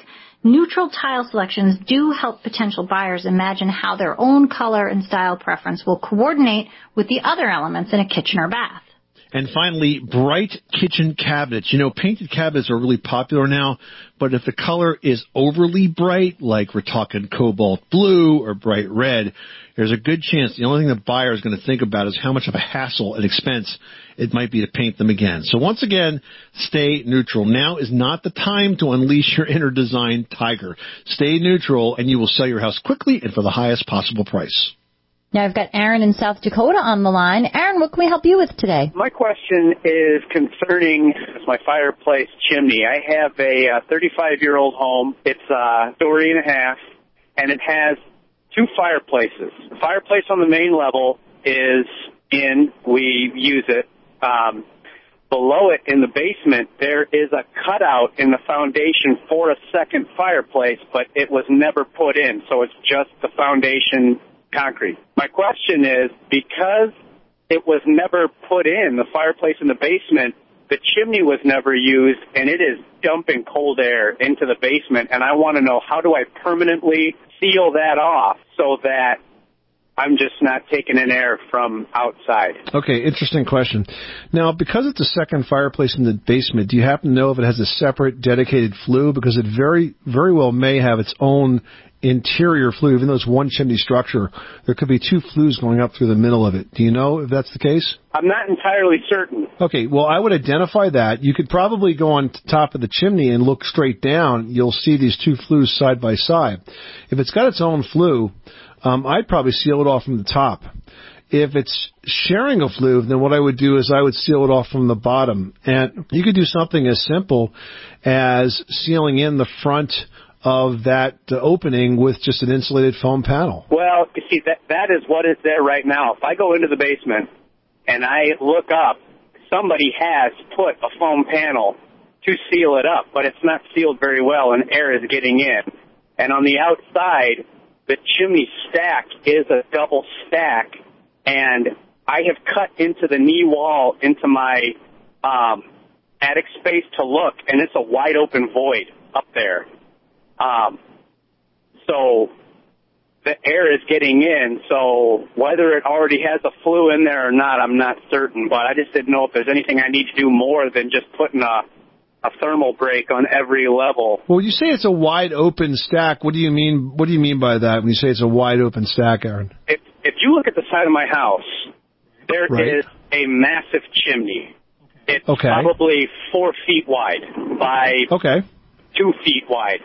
Neutral tile selections do help potential buyers imagine how their own color and style preference will coordinate with the other elements in a kitchen or bath. And finally, bright kitchen cabinets. You know, painted cabinets are really popular now, but if the color is overly bright, like we're talking cobalt blue or bright red, there's a good chance the only thing the buyer is going to think about is how much of a hassle and expense it might be to paint them again. So once again, stay neutral. Now is not the time to unleash your inner design tiger. Stay neutral, and you will sell your house quickly and for the highest possible price. Now I've got Aaron in South Dakota on the line. Aaron, what can we help you with today? My question is concerning my fireplace chimney. I have a thirty-five-year-old home. It's a story and a half, and it has two fireplaces. The fireplace on the main level is in. We use it. Um, below it in the basement, there is a cutout in the foundation for a second fireplace, but it was never put in, so it's just the foundation concrete. My question is, because it was never put in, the fireplace in the basement, the chimney was never used, and it is dumping cold air into the basement, and I want to know, how do I permanently seal that off so that I'm just not taking in air from outside? Okay, interesting question. Now, because it's a second fireplace in the basement, do you happen to know if it has a separate dedicated flue? Because it very, very well may have its own interior flue. Even though it's one chimney structure, there could be two flues going up through the middle of it. Do you know if that's the case? I'm not entirely certain. Okay, well, I would identify that. You could probably go on top of the chimney and look straight down. You'll see these two flues side by side. If it's got its own flue, um, I'd probably seal it off from the top. If it's sharing a flue, then what I would do is I would seal it off from the bottom. And you could do something as simple as sealing in the front of that uh, opening with just an insulated foam panel. Well, you see, that that is what is there right now. If I go into the basement and I look up, somebody has put a foam panel to seal it up, but it's not sealed very well and air is getting in. And on the outside, the chimney stack is a double stack, and I have cut into the knee wall into my um, attic space to look, and it's a wide open void up there. Um, so the air is getting in, so whether it already has a flue in there or not, I'm not certain, but I just didn't know if there's anything I need to do more than just putting a, a thermal break on every level. Well, when you say it's a wide open stack, what do you mean, what do you mean by that when you say it's a wide open stack, Aaron? If, if you look at the side of my house, there Right. is a massive chimney. It's Okay. probably four feet wide by Okay. two feet wide.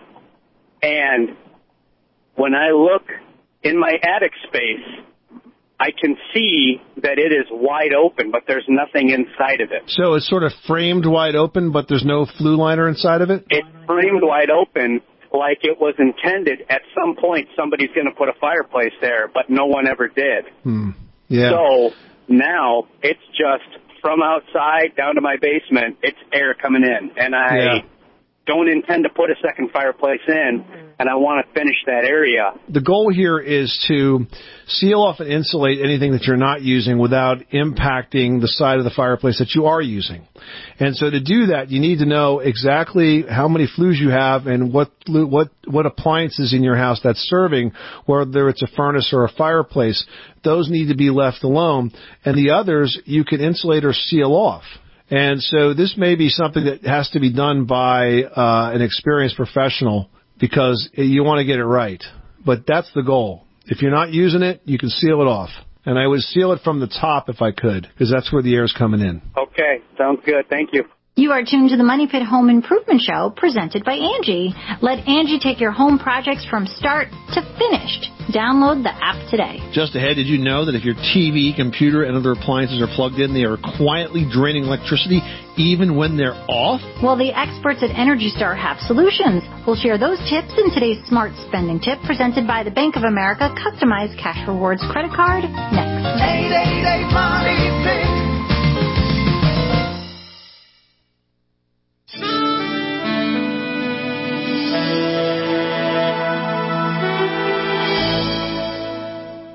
And when I look in my attic space, I can see that it is wide open, but there's nothing inside of it. So it's sort of framed wide open, but there's no flue liner inside of it? It's framed wide open like it was intended. At some point, somebody's going to put a fireplace there, but no one ever did. Hmm. Yeah. So now it's just from outside down to my basement, it's air coming in. And I Yeah. don't intend to put a second fireplace in, and I want to finish that area. The goal here is to seal off and insulate anything that you're not using without impacting the side of the fireplace that you are using. And so to do that, you need to know exactly how many flues you have and what what what appliances in your house that's serving, whether it's a furnace or a fireplace. Those need to be left alone, and the others you can insulate or seal off. And so this may be something that has to be done by uh, an experienced professional because you want to get it right. But that's the goal. If you're not using it, you can seal it off. And I would seal it from the top if I could, because that's where the air is coming in. Okay, sounds good. Thank you. You are tuned to the Money Pit Home Improvement Show, presented by Angie. Let Angie take your home projects from start to finished. Download the app today. Just ahead, did you know that if your T V, computer, and other appliances are plugged in, they are quietly draining electricity even when they're off? Well, the experts at Energy Star have solutions. We'll share those tips in today's Smart Spending Tip, presented by the Bank of America Customized Cash Rewards Credit Card, next. eight eight eight Money Pit.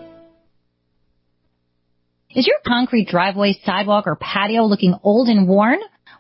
Is your concrete driveway, sidewalk, or patio looking old and worn?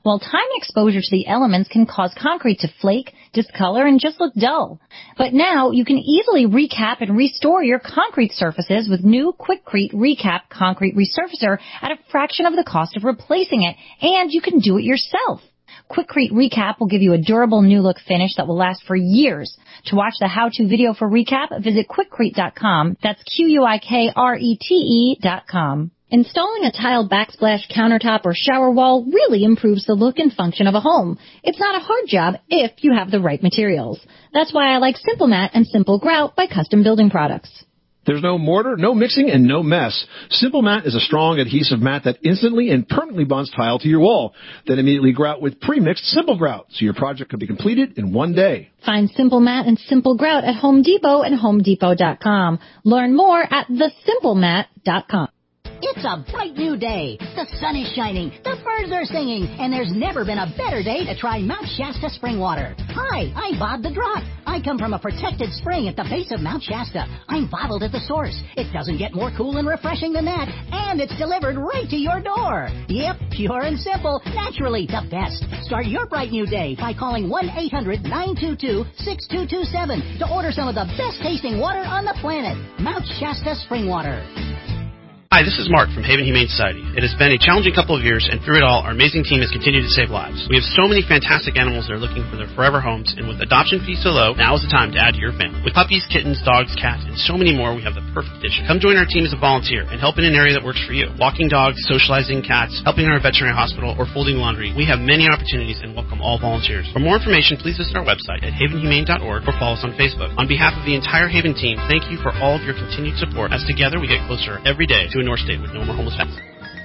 While time and exposure to the elements can cause concrete to flake, discolor, and just look dull. But now you can easily recap and restore your concrete surfaces with new Quikrete Recap Concrete Resurfacer at a fraction of the cost of replacing it, and you can do it yourself. Quikrete Recap will give you a durable new look finish that will last for years. To watch the how-to video for Recap, visit Quikrete dot com. That's Q U I K R E T E dot com. Installing a tile backsplash countertop or shower wall really improves the look and function of a home. It's not a hard job if you have the right materials. That's why I like Simple Mat and Simple Grout by Custom Building Products. There's no mortar, no mixing, and no mess. Simple Mat is a strong adhesive mat that instantly and permanently bonds tile to your wall. Then immediately grout with pre-mixed Simple Grout, so your project can be completed in one day. Find Simple Mat and Simple Grout at Home Depot and Home Depot dot com. Learn more at the simple mat dot com. It's a bright new day. The sun is shining, the birds are singing, and there's never been a better day to try Mount Shasta spring water. Hi, I'm Bob the Drop. I come from a protected spring at the base of Mount Shasta. I'm bottled at the source. It doesn't get more cool and refreshing than that, and it's delivered right to your door. Yep, pure and simple, naturally the best. Start your bright new day by calling one eight hundred nine two two six two two seven to order some of the best tasting water on the planet. Mount Shasta spring water. Hi, this is Mark from Haven Humane Society. It has been a challenging couple of years, and through it all, our amazing team has continued to save lives. We have so many fantastic animals that are looking for their forever homes, and with adoption fees so low, now is the time to add to your family. With puppies, kittens, dogs, cats, and so many more, we have the perfect addition. Come join our team as a volunteer and help in an area that works for you. Walking dogs, socializing cats, helping in our veterinary hospital, or folding laundry. We have many opportunities and welcome all volunteers. For more information, please visit our website at haven humane dot org or follow us on Facebook. On behalf of the entire Haven team, thank you for all of your continued support, as together we get closer every day to a North State with no more homeless pets.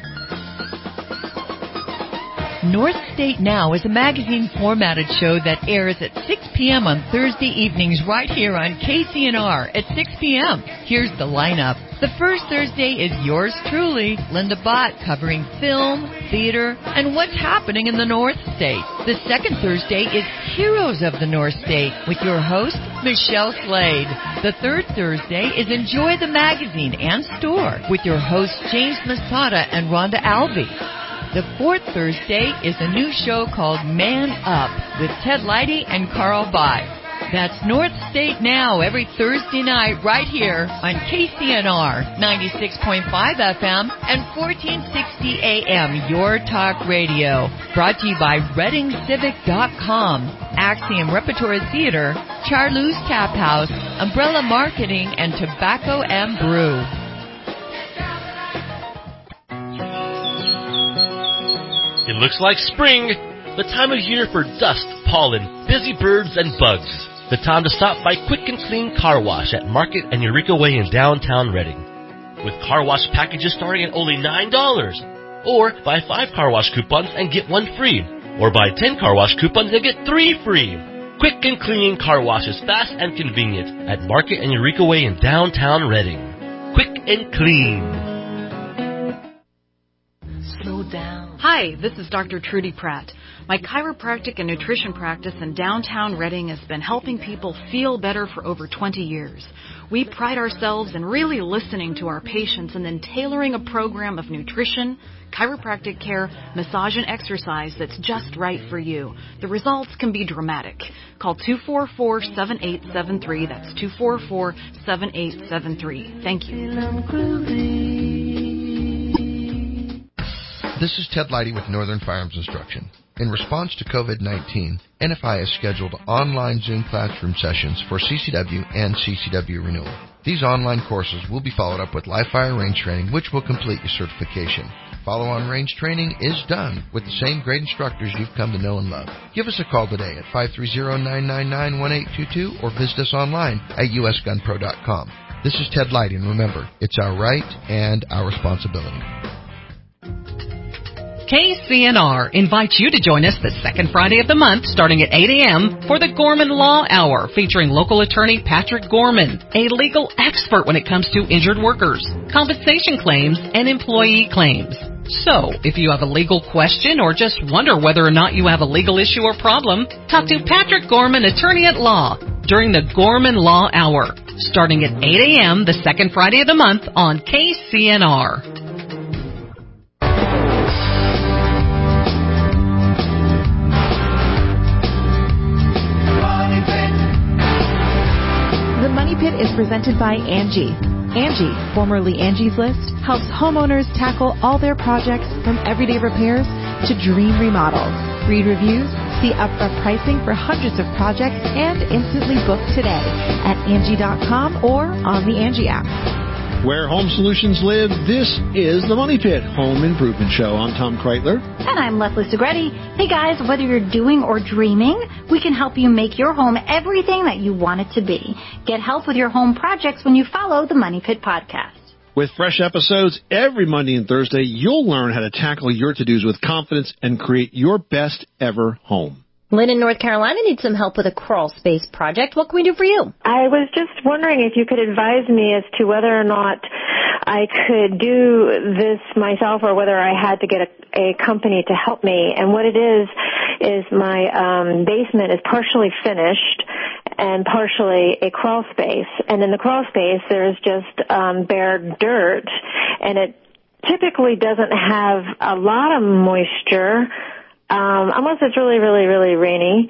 North State Now is a magazine formatted show that airs at six p.m. on Thursday evenings right here on K C N R at six p.m. Here's the lineup. The first Thursday is yours truly, Linda Bott, covering film, theater, and what's happening in the North State. The second Thursday is Heroes of the North State with your host, Michelle Slade. The third Thursday is Enjoy the Magazine and Store with your hosts, James Masada and Rhonda Alvey. The fourth Thursday is a new show called Man Up with Ted Leidy and Carl Bai. That's North State Now every Thursday night right here on K C N R ninety-six point five F M and fourteen sixty A M, Your Talk Radio. Brought to you by Reading Civic dot com, Axiom Repertory Theater, Charlou's Tap House, Umbrella Marketing, and Tobacco and Brew. It looks like spring, the time of year for dust, pollen, busy birds, and bugs. The time to stop by Quick and Clean Car Wash at Market and Eureka Way in downtown Reading. With car wash packages starting at only nine dollars. Or buy five car wash coupons and get one free. Or buy ten car wash coupons and get three free. Quick and Clean Car Wash is fast and convenient at Market and Eureka Way in downtown Reading. Quick and Clean. Slow down. Hi, this is Doctor Trudy Pratt. My chiropractic and nutrition practice in downtown Reading has been helping people feel better for over twenty years. We pride ourselves in really listening to our patients and then tailoring a program of nutrition, chiropractic care, massage, and exercise that's just right for you. The results can be dramatic. Call two four four, seven eight seven three. That's two four four, seven eight seven three. Thank you. This is Ted Leidy with Northern Firearms Instruction. In response to COVID nineteen, N F I has scheduled online Zoom classroom sessions for C C W and C C W renewal. These online courses will be followed up with live fire range training, which will complete your certification. Follow-on range training is done with the same great instructors you've come to know and love. Give us a call today at five three zero, nine nine nine, one eight two two or visit us online at U S gun pro dot com. This is Ted Leidy, and remember, it's our right and our responsibility. K C N R invites you to join us the second Friday of the month starting at eight a.m. for the Gorman Law Hour featuring local attorney Patrick Gorman, a legal expert when it comes to injured workers, compensation claims, and employee claims. So, if you have a legal question or just wonder whether or not you have a legal issue or problem, talk to Patrick Gorman, attorney at law, during the Gorman Law Hour starting at eight a.m. the second Friday of the month on K C N R. presented by Angie. Angie, formerly Angie's List, helps homeowners tackle all their projects from everyday repairs to dream remodels. Read reviews, see upfront pricing for hundreds of projects, and instantly book today at Angie dot com or on the Angie app. Where home solutions live, this is the Money Pit Home Improvement Show. I'm Tom Kreitler. And I'm Leslie Segretti. Hey guys, whether you're doing or dreaming, we can help you make your home everything that you want it to be. Get help with your home projects when you follow the Money Pit podcast. With fresh episodes every Monday and Thursday, you'll learn how to tackle your to-dos with confidence and create your best ever home. Lynn in North Carolina needs some help with a crawl space project. What can we do for you? I was just wondering if you could advise me as to whether or not I could do this myself or whether I had to get a, a company to help me. And what it is, is my um, basement is partially finished and partially a crawl space. And in the crawl space, there's just um, bare dirt, and it typically doesn't have a lot of moisture. Um, unless it's really, really, really rainy.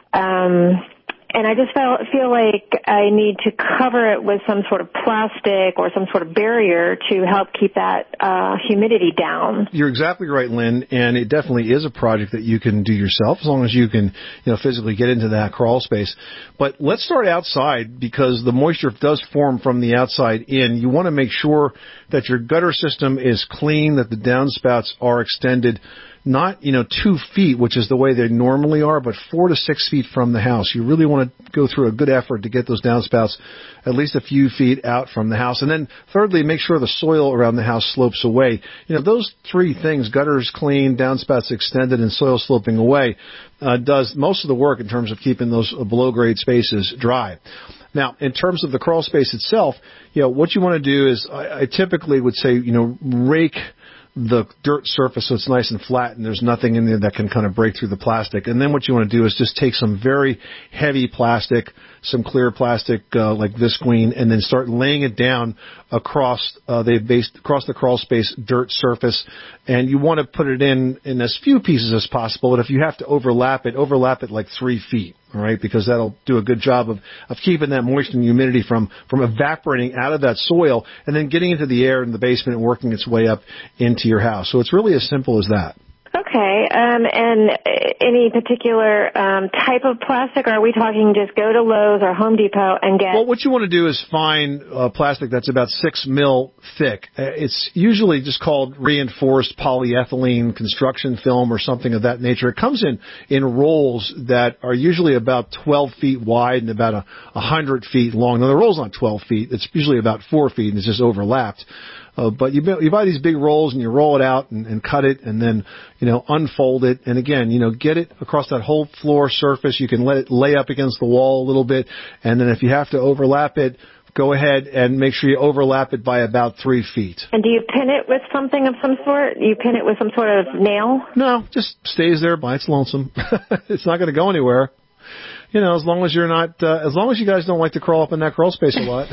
Um, and I just feel, feel like I need to cover it with some sort of plastic or some sort of barrier to help keep that uh, humidity down. You're exactly right, Lynn, and it definitely is a project that you can do yourself as long as you can, you know, physically get into that crawl space. But let's start outside because the moisture does form from the outside in. You want to make sure that your gutter system is clean, that the downspouts are extended not, you know, two feet, which is the way they normally are, but four to six feet from the house. You really want to go through a good effort to get those downspouts at least a few feet out from the house. And then thirdly, make sure the soil around the house slopes away. You know, those three things, gutters clean, downspouts extended, and soil sloping away, uh, does most of the work in terms of keeping those below grade spaces dry. Now, in terms of the crawl space itself, you know, what you want to do is I, I typically would say, you know, rake the dirt surface so it's nice and flat and there's nothing in there that can kind of break through the plastic. And then what you want to do is just take some very heavy plastic, some clear plastic uh, like Visqueen, and then start laying it down across uh, the base, across the crawl space dirt surface. And you want to put it in in as few pieces as possible. But if you have to overlap it, overlap it like three feet. All right, because that'll do a good job of, of keeping that moisture and humidity from, from evaporating out of that soil and then getting into the air in the basement and working its way up into your house. So it's really as simple as that. Okay, um, and any particular um, type of plastic, or are we talking just go to Lowe's or Home Depot and get... Well, what you want to do is find uh, plastic that's about six mil thick. Uh, it's usually just called reinforced polyethylene construction film or something of that nature. It comes in, in rolls that are usually about twelve feet wide and about a, one hundred feet long. Now, the roll's not twelve feet. It's usually about four feet and it's just overlapped. Uh, but you, you buy these big rolls and you roll it out and, and cut it and then, you know, unfold it. And again, you know, get it across that whole floor surface. You can let it lay up against the wall a little bit. And then if you have to overlap it, go ahead and make sure you overlap it by about three feet. And do you pin it with something of some sort? You pin it with some sort of nail? No, just stays there by its lonesome. It's not going to go anywhere. You know, as long as you're not, uh, as long as you guys don't like to crawl up in that crawl space a lot.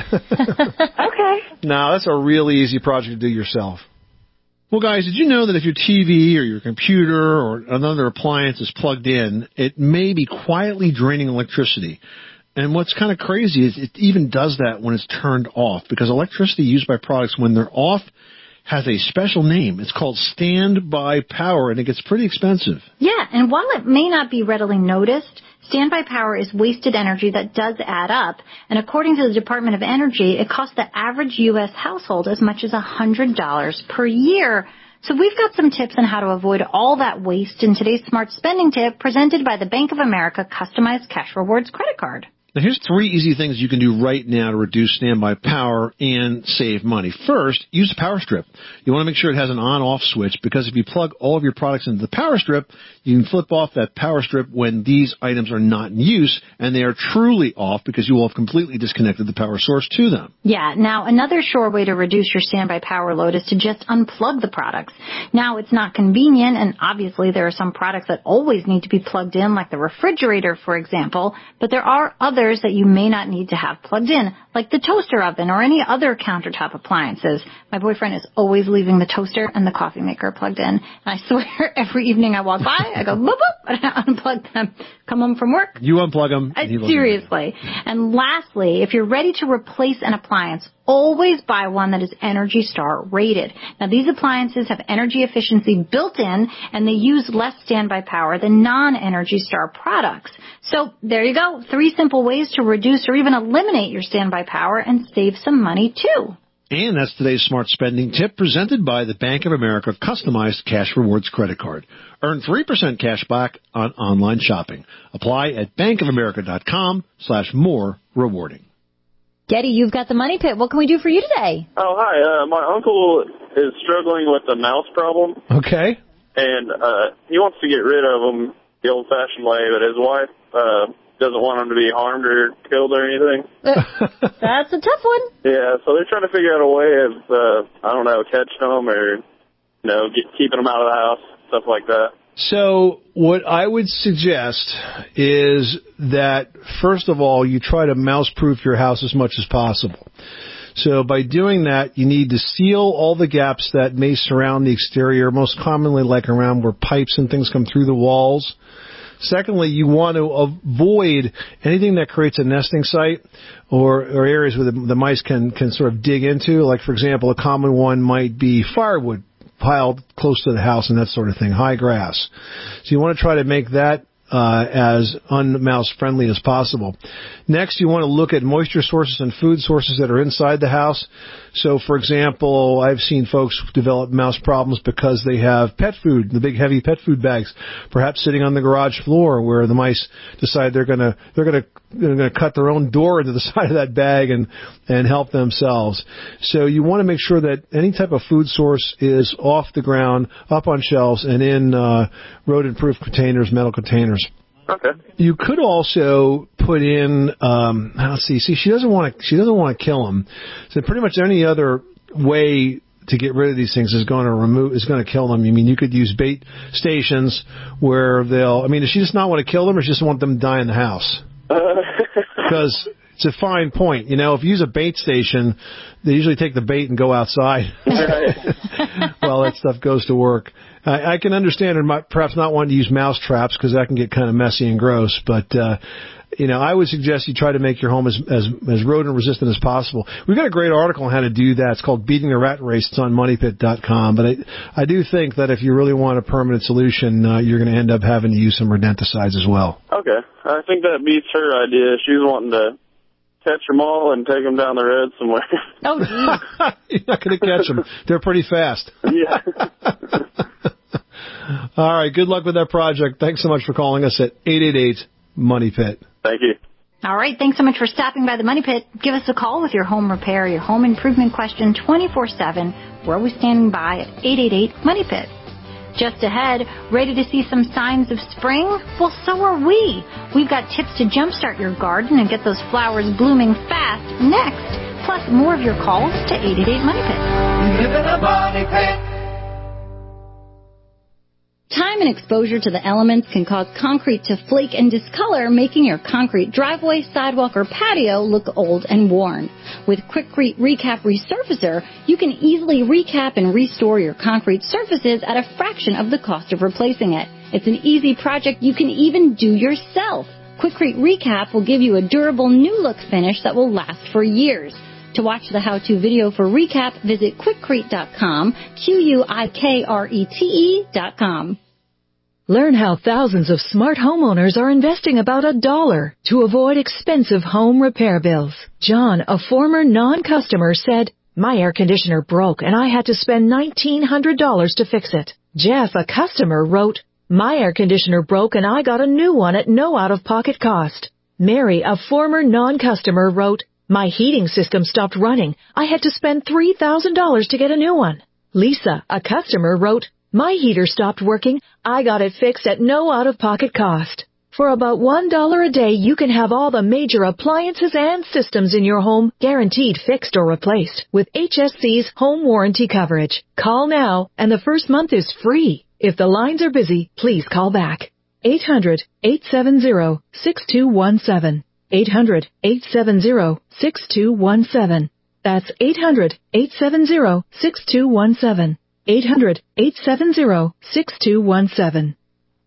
Okay. No, that's a really easy project to do yourself. Well, guys, did you know that if your T V or your computer or another appliance is plugged in, it may be quietly draining electricity? And what's kind of crazy is it even does that when it's turned off, because electricity used by products when they're off has a special name. It's called standby power, and it gets pretty expensive. Yeah, and while it may not be readily noticed, standby power is wasted energy that does add up. And according to the Department of Energy, it costs the average U S household as much as one hundred dollars per year. So we've got some tips on how to avoid all that waste in today's Smart Spending Tip presented by the Bank of America Customized Cash Rewards Credit Card. Now, here's three easy things you can do right now to reduce standby power and save money. First, use a power strip. You want to make sure it has an on-off switch, because if you plug all of your products into the power strip, you can flip off that power strip when these items are not in use, and they are truly off because you will have completely disconnected the power source to them. Yeah, now another sure way to reduce your standby power load is to just unplug the products. Now, it's not convenient, and obviously there are some products that always need to be plugged in, like the refrigerator, for example, but there are other that you may not need to have plugged in, like the toaster oven or any other countertop appliances. My boyfriend is always leaving the toaster and the coffee maker plugged in. And I swear every evening I walk by, I go, boop, boop, unplug them, come home from work. You unplug them. Uh, seriously. And lastly, if you're ready to replace an appliance, always buy one that is Energy Star rated. Now, these appliances have energy efficiency built in, and they use less standby power than non-Energy Star products. So there you go. Three simple ways to reduce or even eliminate your standby power and save some money, too. And that's today's Smart Spending Tip presented by the Bank of America Customized Cash Rewards Credit Card. Earn three percent cash back on online shopping. Apply at bankofamerica.com slash more rewarding. Getty, you've got the Money Pit. What can we do for you today? Oh, hi. Uh, my uncle is struggling with a mouse problem. Okay. And uh, he wants to get rid of them the old-fashioned way, but his wife uh, doesn't want them to be harmed or killed or anything. That's a tough one. Yeah, so they're trying to figure out a way of, uh, I don't know, catching them or, you know, get, keeping them out of the house, stuff like that. So what I would suggest is that, first of all, you try to mouse-proof your house as much as possible. So by doing that, you need to seal all the gaps that may surround the exterior, most commonly like around where pipes and things come through the walls. Secondly, you want to avoid anything that creates a nesting site or, or areas where the, the mice can, can sort of dig into. Like, for example, a common one might be firewood piled close to the house and that sort of thing, high grass. So you want to try to make that uh, as un-mouse friendly as possible. Next, you want to look at moisture sources and food sources that are inside the house. So, for example, I've seen folks develop mouse problems because they have pet food, the big heavy pet food bags, perhaps sitting on the garage floor where the mice decide they're going to they're going to they're going to cut their own door into the side of that bag and and help themselves. So you want to make sure that any type of food source is off the ground, up on shelves, and in uh, rodent-proof containers, metal containers. Okay. You could also put in, um, let's see, see, she doesn't want to, she doesn't want to kill them. So pretty much any other way to get rid of these things is going to remove, is going to kill them. I mean, you could use bait stations where they'll, I mean, does she just not want to kill them or she just want them to die in the house? Because it's a fine point. You know, if you use a bait station, they usually take the bait and go outside while that stuff goes to work. I, I can understand her might, perhaps not wanting to use mouse traps because that can get kind of messy and gross. But, uh, you know, I would suggest you try to make your home as, as, as rodent resistant as possible. We've got a great article on how to do that. It's called Beating the Rat Race. It's on money pit dot com. But I, I do think that if you really want a permanent solution, uh, you're going to end up having to use some rodenticides as well. Okay. I think that beats her idea. She's wanting to catch them all and take them down the road somewhere. Oh, geez. You're not going to catch them. They're pretty fast. Yeah. All right. Good luck with that project. Thanks so much for calling us at eight eight eight, money pit. Thank you. All right. Thanks so much for stopping by the Money Pit. Give us a call with your home repair, your home improvement question twenty-four seven. We're always standing by at eight eight eight, money pit. Just ahead, ready to see some signs of spring? Well, so are we. We've got tips to jumpstart your garden and get those flowers blooming fast next. Plus, more of your calls to eight eight eight, money pit. Live in a money pit. Time and exposure to the elements can cause concrete to flake and discolor, making your concrete driveway, sidewalk, or patio look old and worn. With Quikrete Recap Resurfacer, you can easily recap and restore your concrete surfaces at a fraction of the cost of replacing it. It's an easy project you can even do yourself. Quikrete Recap will give you a durable new look finish that will last for years. To watch the how-to video for Recap, visit quikrete dot com, Q U I K R E T E dot com. Learn how thousands of smart homeowners are investing about a dollar to avoid expensive home repair bills. John, a former non-customer, said, "My air conditioner broke and I had to spend nineteen hundred dollars to fix it." Jeff, a customer, wrote, "My air conditioner broke and I got a new one at no out-of-pocket cost." Mary, a former non-customer, wrote, "My heating system stopped running. I had to spend three thousand dollars to get a new one." Lisa, a customer, wrote, "My heater stopped working. I got it fixed at no out-of-pocket cost." For about one dollar a day, you can have all the major appliances and systems in your home guaranteed fixed or replaced with H S C's home warranty coverage. Call now, and the first month is free. If the lines are busy, please call back. eight hundred, eight seven zero, six two one seven. eight hundred, eight seven zero, six two one seven. That's eight hundred, eight seven zero, six two one seven. eight hundred, eight seven zero, six two one seven.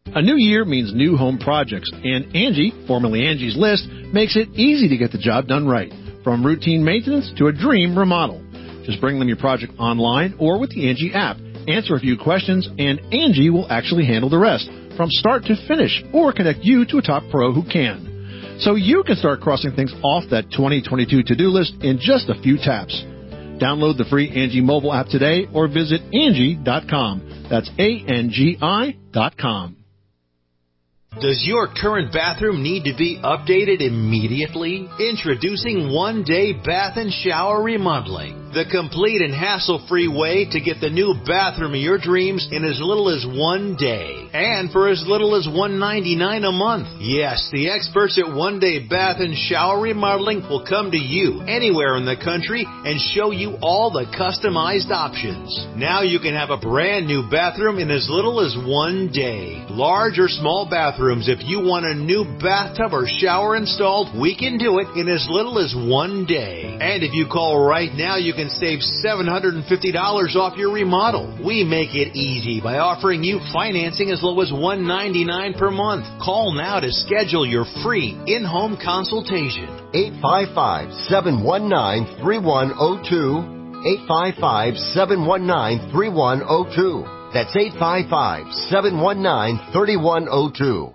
A new year means new home projects, and Angie, formerly Angie's List, makes it easy to get the job done right, from routine maintenance to a dream remodel. Just bring them your project online or with the Angie app. Answer a few questions, and Angie will actually handle the rest, from start to finish, or connect you to a top pro who can. So you can start crossing things off that twenty twenty-two to-do list in just a few taps. Download the free Angie mobile app today or visit Angie dot com. That's A N G I dot com. Does your current bathroom need to be updated immediately? Introducing One Day Bath and Shower Remodeling, the complete and hassle-free way to get the new bathroom of your dreams in as little as one day, and for as little as one hundred ninety-nine dollars a month. Yes, the experts at One Day Bath and Shower Remodeling will come to you anywhere in the country and show you all the customized options. Now you can have a brand new bathroom in as little as one day. Large or small bathrooms, if you want a new bathtub or shower installed, we can do it in as little as one day. And if you call right now, you can save seven hundred fifty dollars off your remodel. We make it easy by offering you financing as low as one hundred ninety-nine dollars per month. Call now to schedule your free in-home consultation. eight five five, seven one nine, three one zero two. eight five five, seven one nine, three one zero two. That's eight five five, seven one nine, three one zero two.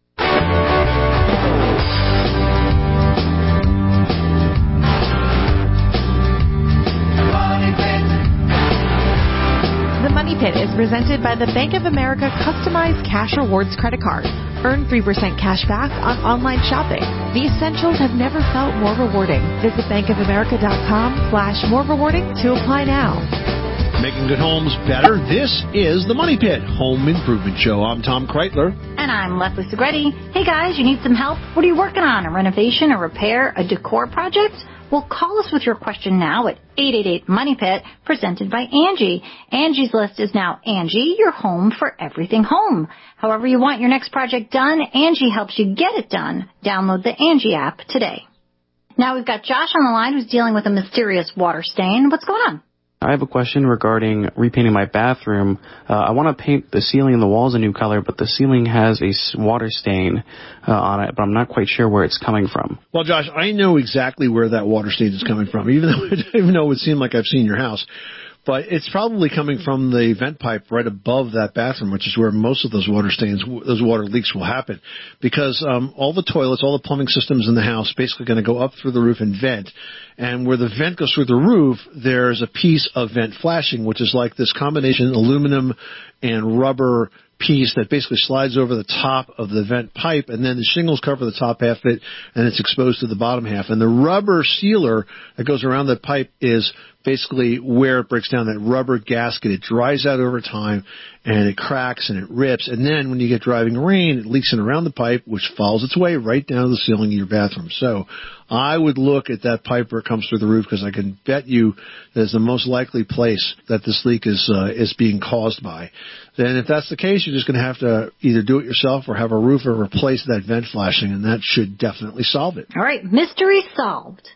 The Money Pit is presented by the Bank of America Customized Cash Rewards Credit Card. Earn three percent cash back on online shopping. The essentials have never felt more rewarding. Visit bankofamerica.com slash more rewarding to apply now. Making good homes better. This is the Money Pit Home Improvement Show. I'm Tom Kreitler. And I'm Leslie Segretti. Hey guys, you need some help? What are you working on? A renovation, a repair, a decor project? Well, call us with your question now at eight eight eight, money pit, presented by Angie. Angie's List is now Angie, your home for everything home. However you want your next project done, Angie helps you get it done. Download the Angie app today. Now we've got Josh on the line who's dealing with a mysterious water stain. What's going on? I have a question regarding repainting my bathroom. Uh, I want to paint the ceiling and the walls a new color, but the ceiling has a water stain uh, on it, but I'm not quite sure where it's coming from. Well, Josh, I know exactly where that water stain is coming from, even though, even though it would seem like I've seen your house. But it's probably coming from the vent pipe right above that bathroom, which is where most of those water stains, those water leaks will happen. Because um, all the toilets, all the plumbing systems in the house basically going to go up through the roof and vent. And where the vent goes through the roof, there's a piece of vent flashing, which is like this combination aluminum and rubber piece that basically slides over the top of the vent pipe, and then the shingles cover the top half of it, and it's exposed to the bottom half. And the rubber sealer that goes around the pipe is basically where it breaks down, that rubber gasket. It dries out over time, and it cracks and it rips. And then when you get driving rain, it leaks in around the pipe, which follows its way right down to the ceiling of your bathroom. So I would look at that pipe where it comes through the roof, because I can bet you that's the most likely place that this leak is uh, is being caused by. Then if that's the case, you're just going to have to either do it yourself or have a roofer replace that vent flashing, and that should definitely solve it. All right, mystery solved.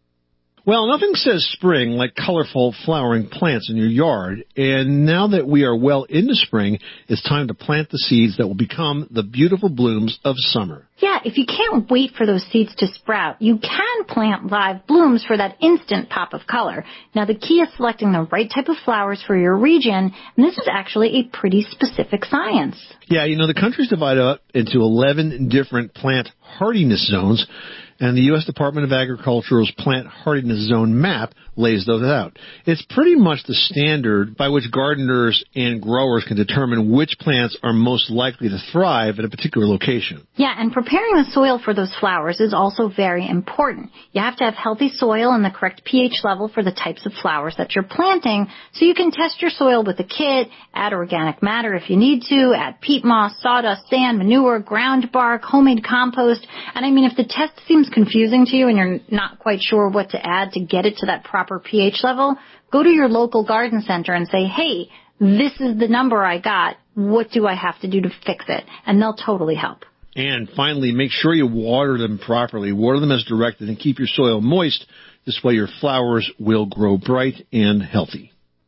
Well, nothing says spring like colorful flowering plants in your yard. And now that we are well into spring, it's time to plant the seeds that will become the beautiful blooms of summer. Yeah, if you can't wait for those seeds to sprout, you can plant live blooms for that instant pop of color. Now, the key is selecting the right type of flowers for your region, and this is actually a pretty specific science. Yeah, you know, the country's divided up into eleven different plant hardiness zones, and the U S Department of Agriculture's Plant Hardiness Zone map lays those out. It's pretty much the standard by which gardeners and growers can determine which plants are most likely to thrive at a particular location. Yeah, and preparing the soil for those flowers is also very important. You have to have healthy soil and the correct pH level for the types of flowers that you're planting, so you can test your soil with a kit, add organic matter if you need to, add peat moss, sawdust, sand, manure, ground bark, homemade compost. And I mean, if the test seems confusing to you and you're not quite sure what to add to get it to that proper pH level, go to your local garden center and say, hey, this is the number I got. What do I have to do to fix it? And they'll totally help. And finally, make sure you water them properly. Water them as directed and keep your soil moist. This way your flowers will grow bright and healthy.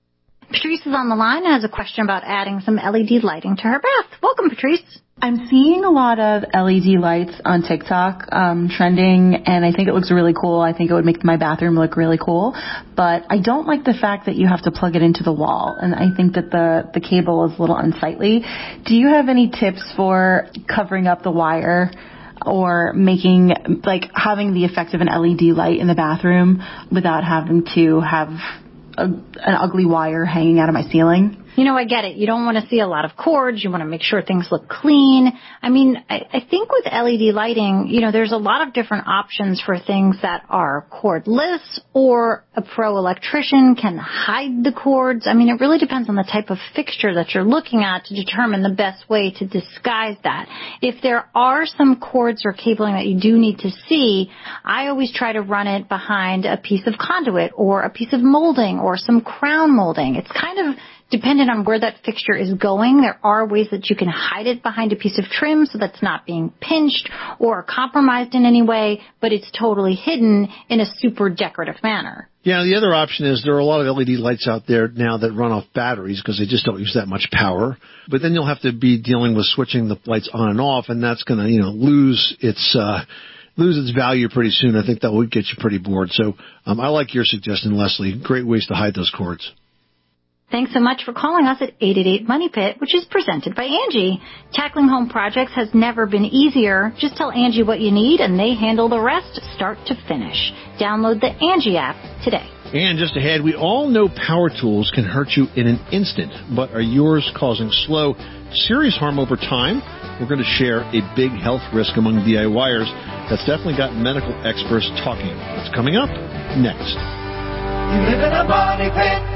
Patrice is on the line and has a question about adding some L E D lighting to her bath. Welcome, Patrice. I'm seeing a lot of L E D lights on TikTok um, trending, and I think it looks really cool. I think it would make my bathroom look really cool. But I don't like the fact that you have to plug it into the wall, and I think that the, the cable is a little unsightly. Do you have any tips for covering up the wire or making, like, having the effect of an L E D light in the bathroom without having to have a, an ugly wire hanging out of my ceiling? You know, I get it. You don't want to see a lot of cords. You want to make sure things look clean. I mean, I, I think with L E D lighting, you know, there's a lot of different options for things that are cordless, or a pro electrician can hide the cords. I mean, it really depends on the type of fixture that you're looking at to determine the best way to disguise that. If there are some cords or cabling that you do need to see, I always try to run it behind a piece of conduit or a piece of molding or some crown molding. It's kind of dependent on where that fixture is going. There are ways that you can hide it behind a piece of trim so that's not being pinched or compromised in any way, but it's totally hidden in a super decorative manner. Yeah, the other option is there are a lot of L E D lights out there now that run off batteries because they just don't use that much power. But then you'll have to be dealing with switching the lights on and off, and that's going to, you know, lose its uh lose its value pretty soon. I think that would get you pretty bored. So um, I like your suggestion, Leslie. Great ways to hide those cords. Thanks so much for calling us at eight eight eight Money Pit, which is presented by Angie. Tackling home projects has never been easier. Just tell Angie what you need, and they handle the rest start to finish. Download the Angie app today. And just ahead, we all know power tools can hurt you in an instant, but are yours causing slow, serious harm over time? We're going to share a big health risk among DIYers that's definitely got medical experts talking. It's coming up next. You live in a money pit.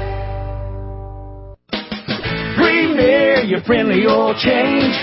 Premier, your friendly oil change.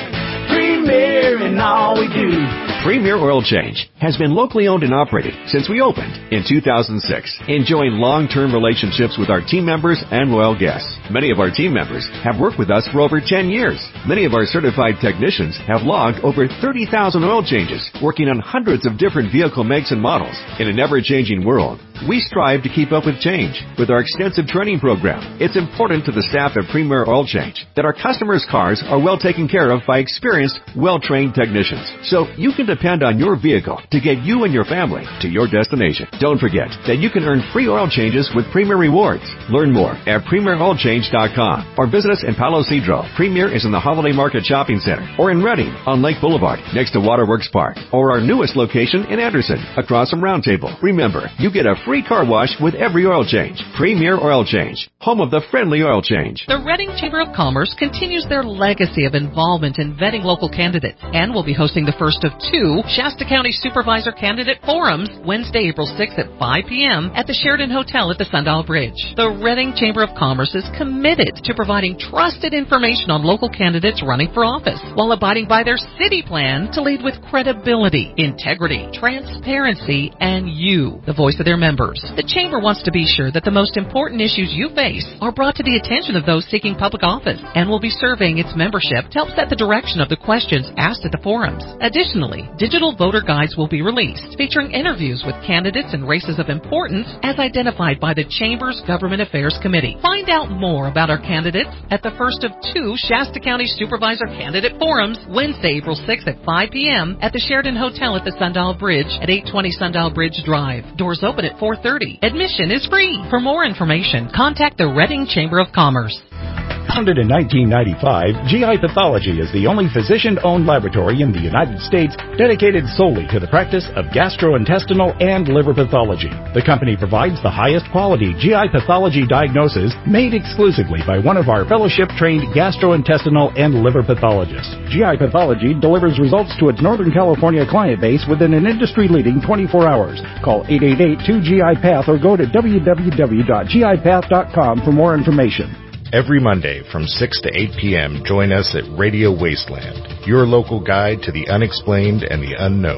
Premier in all we do. Premier Oil Change has been locally owned and operated since we opened in two thousand six, enjoying long-term relationships with our team members and loyal guests. Many of our team members have worked with us for over ten years. Many of our certified technicians have logged over thirty thousand oil changes, working on hundreds of different vehicle makes and models. In an ever-changing world, we strive to keep up with change. With our extensive training program, it's important to the staff at Premier Oil Change that our customers' cars are well taken care of by experienced, well-trained technicians. So you can depend on your vehicle to get you and your family to your destination. Don't forget that you can earn free oil changes with Premier Rewards. Learn more at premier oil change dot com or visit us in Palo Cedro. Premier is in the Holiday Market Shopping Center, or in Redding on Lake Boulevard next to Waterworks Park, or our newest location in Anderson across from Round Table. Remember, you get a free car wash with every oil change. Premier Oil Change, home of the friendly oil change. The Reading Chamber of Commerce continues their legacy of involvement in vetting local candidates and will be hosting the first of two Shasta County Supervisor Candidate Forums Wednesday, April sixth at five p.m. at the Sheridan Hotel at the Sundial Bridge. The Reading Chamber of Commerce is committed to providing trusted information on local candidates running for office while abiding by their city plan to lead with credibility, integrity, transparency, and you, the voice of their members. The Chamber wants to be sure that the most important issues you face are brought to the attention of those seeking public office and will be surveying its membership to help set the direction of the questions asked at the forums. Additionally, digital voter guides will be released, featuring interviews with candidates and races of importance as identified by the Chamber's Government Affairs Committee. Find out more about our candidates at the first of two Shasta County Supervisor Candidate Forums Wednesday, April sixth at five p.m. at the Sheridan Hotel at the Sundial Bridge at eight twenty Sundial Bridge Drive. Doors open at four thirty. Admission is free. For more information, contact the Reading Chamber of Commerce. Founded in nineteen ninety-five, G I Pathology is the only physician-owned laboratory in the United States dedicated solely to the practice of gastrointestinal and liver pathology. The company provides the highest quality G I pathology diagnosis made exclusively by one of our fellowship-trained gastrointestinal and liver pathologists. G I Pathology delivers results to its Northern California client base within an industry-leading twenty-four hours. Call eight eight eight, two G I Path or go to w w w dot g i path dot com for more information. Every Monday from six to eight p.m., join us at Radio Wasteland, your local guide to the unexplained and the unknown.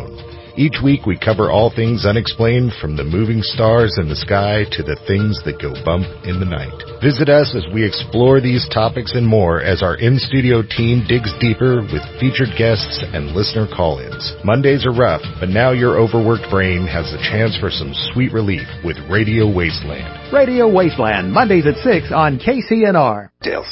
Each week we cover all things unexplained, from the moving stars in the sky to the things that go bump in the night. Visit us as we explore these topics and more as our in-studio team digs deeper with featured guests and listener call-ins. Mondays are rough, but now your overworked brain has the chance for some sweet relief with Radio Wasteland. Radio Wasteland, Mondays at six on K C N R. Dales.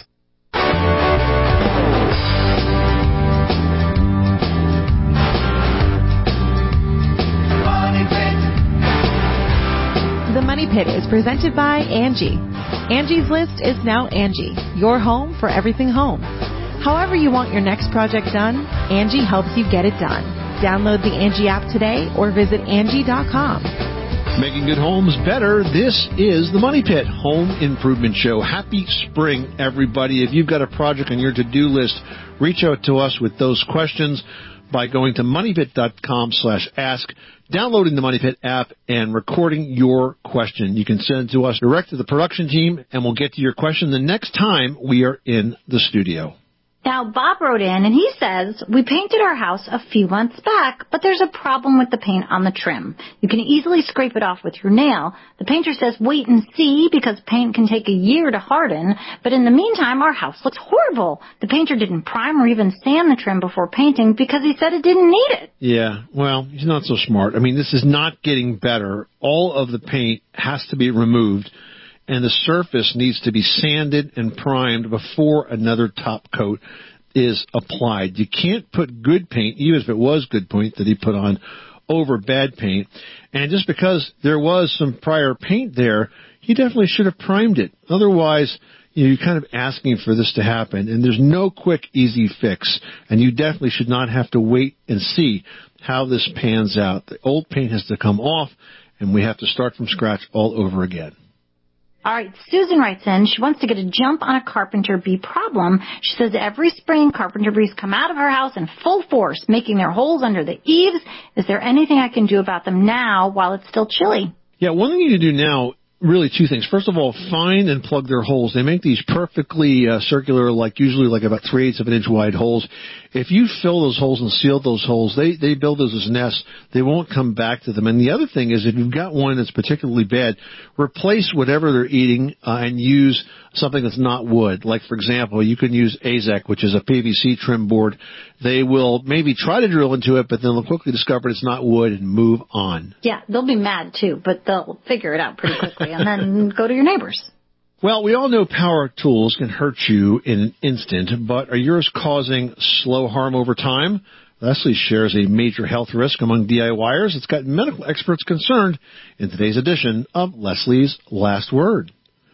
The Money Pit is presented by Angie. Angie's List is now Angie, your home for everything home. However you want your next project done, Angie helps you get it done. Download the Angie app today or visit Angie dot com. Making good homes better. This is the Money Pit Home Improvement Show. Happy spring, everybody. If you've got a project on your to-do list, reach out to us with those questions by going to money pit dot com slash ask, downloading the Money Pit app, and recording your question. You can send it to us direct to the production team, and we'll get to your question the next time we are in the studio. Now, Bob wrote in, and he says, we painted our house a few months back, but there's a problem with the paint on the trim. You can easily scrape it off with your nail. The painter says wait and see because paint can take a year to harden, but in the meantime, our house looks horrible. The painter didn't prime or even sand the trim before painting because he said it didn't need it. Yeah, well, he's not so smart. I mean, this is not getting better. All of the paint has to be removed, and the surface needs to be sanded and primed before another top coat is applied. You can't put good paint, even if it was good paint that he put on, over bad paint. And just because there was some prior paint there, he definitely should have primed it. Otherwise, you know, you're kind of asking for this to happen, and there's no quick, easy fix. And you definitely should not have to wait and see how this pans out. The old paint has to come off, and we have to start from scratch all over again. All right, Susan writes in. She wants to get a jump on a carpenter bee problem. She says every spring carpenter bees come out of her house in full force, making their holes under the eaves. Is there anything I can do about them now while it's still chilly? Yeah, one thing you can do now, really two things. First of all, find and plug their holes. They make these perfectly uh, circular, like usually like about three-eighths of an inch wide holes. If you fill those holes and seal those holes, they, they build those as nests. They won't come back to them. And the other thing is if you've got one that's particularly bad, replace whatever they're eating uh, and use something that's not wood. Like, for example, you can use Azek, which is a P V C trim board. They will maybe try to drill into it, but then they'll quickly discover it's not wood and move on. Yeah, they'll be mad, too, but they'll figure it out pretty quickly and then go to your neighbors. Well, we all know power tools can hurt you in an instant, but are yours causing slow harm over time? Leslie shares a major health risk among DIYers. It's got medical experts concerned in today's edition of Leslie's Last Word.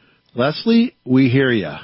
Leslie, we hear ya.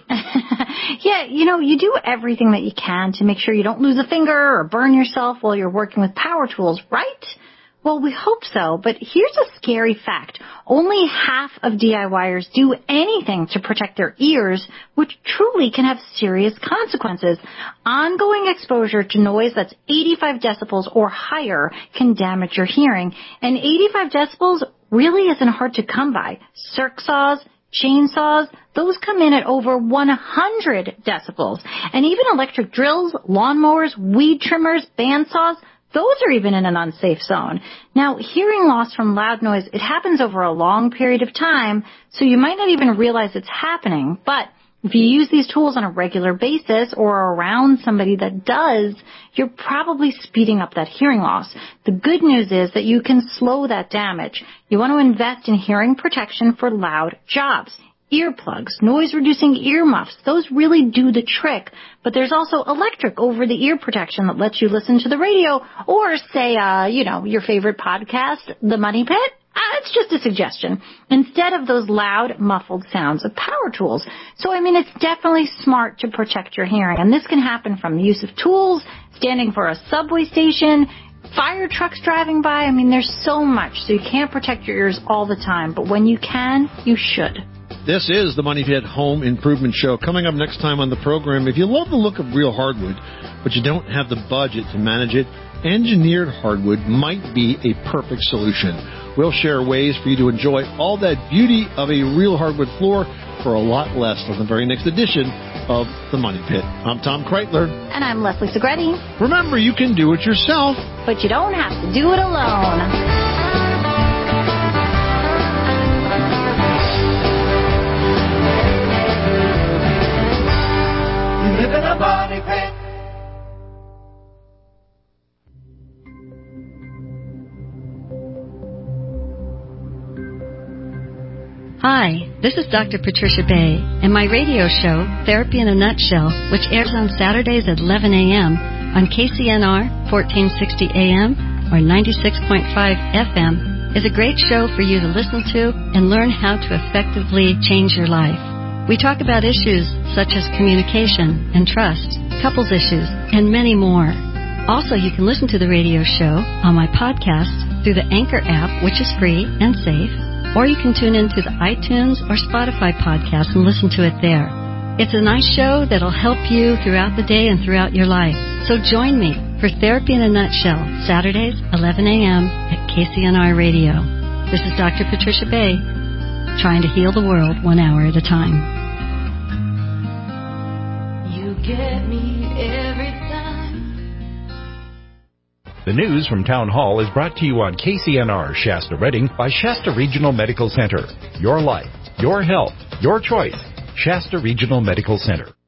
Yeah, you know, you do everything that you can to make sure you don't lose a finger or burn yourself while you're working with power tools, right? Well, we hope so, but here's a scary fact. Only half of DIYers do anything to protect their ears, which truly can have serious consequences. Ongoing exposure to noise that's eighty-five decibels or higher can damage your hearing, and eighty-five decibels really isn't hard to come by. Circ saws, chainsaws, those come in at over one hundred decibels. And even electric drills, lawnmowers, weed trimmers, bandsaws, those are even in an unsafe zone. Now, hearing loss from loud noise, it happens over a long period of time, so you might not even realize it's happening. But if you use these tools on a regular basis or around somebody that does, you're probably speeding up that hearing loss. The good news is that you can slow that damage. You want to invest in hearing protection for loud jobs. Earplugs, noise-reducing earmuffs, those really do the trick. But there's also electric over-the-ear protection that lets you listen to the radio or, say, uh, you know, your favorite podcast, The Money Pit. Uh, it's just a suggestion. Instead of those loud, muffled sounds of power tools. So, I mean, it's definitely smart to protect your hearing. And this can happen from the use of tools, standing for a subway station, fire trucks driving by. I mean, there's so much. So you can't protect your ears all the time. But when you can, you should. This is the Money Pit Home Improvement Show. Coming up next time on the program, if you love the look of real hardwood, but you don't have the budget to manage it, engineered hardwood might be a perfect solution. We'll share ways for you to enjoy all that beauty of a real hardwood floor for a lot less on the very next edition of the Money Pit. I'm Tom Kreitler. And I'm Leslie Segretti. Remember, you can do it yourself, but you don't have to do it alone. You live in a money pit. Hi, this is Doctor Patricia Bay, and my radio show, Therapy in a Nutshell, which airs on Saturdays at eleven a.m. on K C N R fourteen sixty A M or ninety-six point five F M, is a great show for you to listen to and learn how to effectively change your life. We talk about issues such as communication and trust, couples issues, and many more. Also, you can listen to the radio show on my podcast through the Anchor app, which is free and safe, or you can tune into the iTunes or Spotify podcast and listen to it there. It's a nice show that'll help you throughout the day and throughout your life. So join me for Therapy in a Nutshell, Saturdays, eleven a.m. at K C N R Radio. This is Doctor Patricia Bay, trying to heal the world one hour at a time. You get me every time. The news from Town Hall is brought to you on K C N R Shasta Redding by Shasta Regional Medical Center. Your life, your health, your choice. Shasta Regional Medical Center.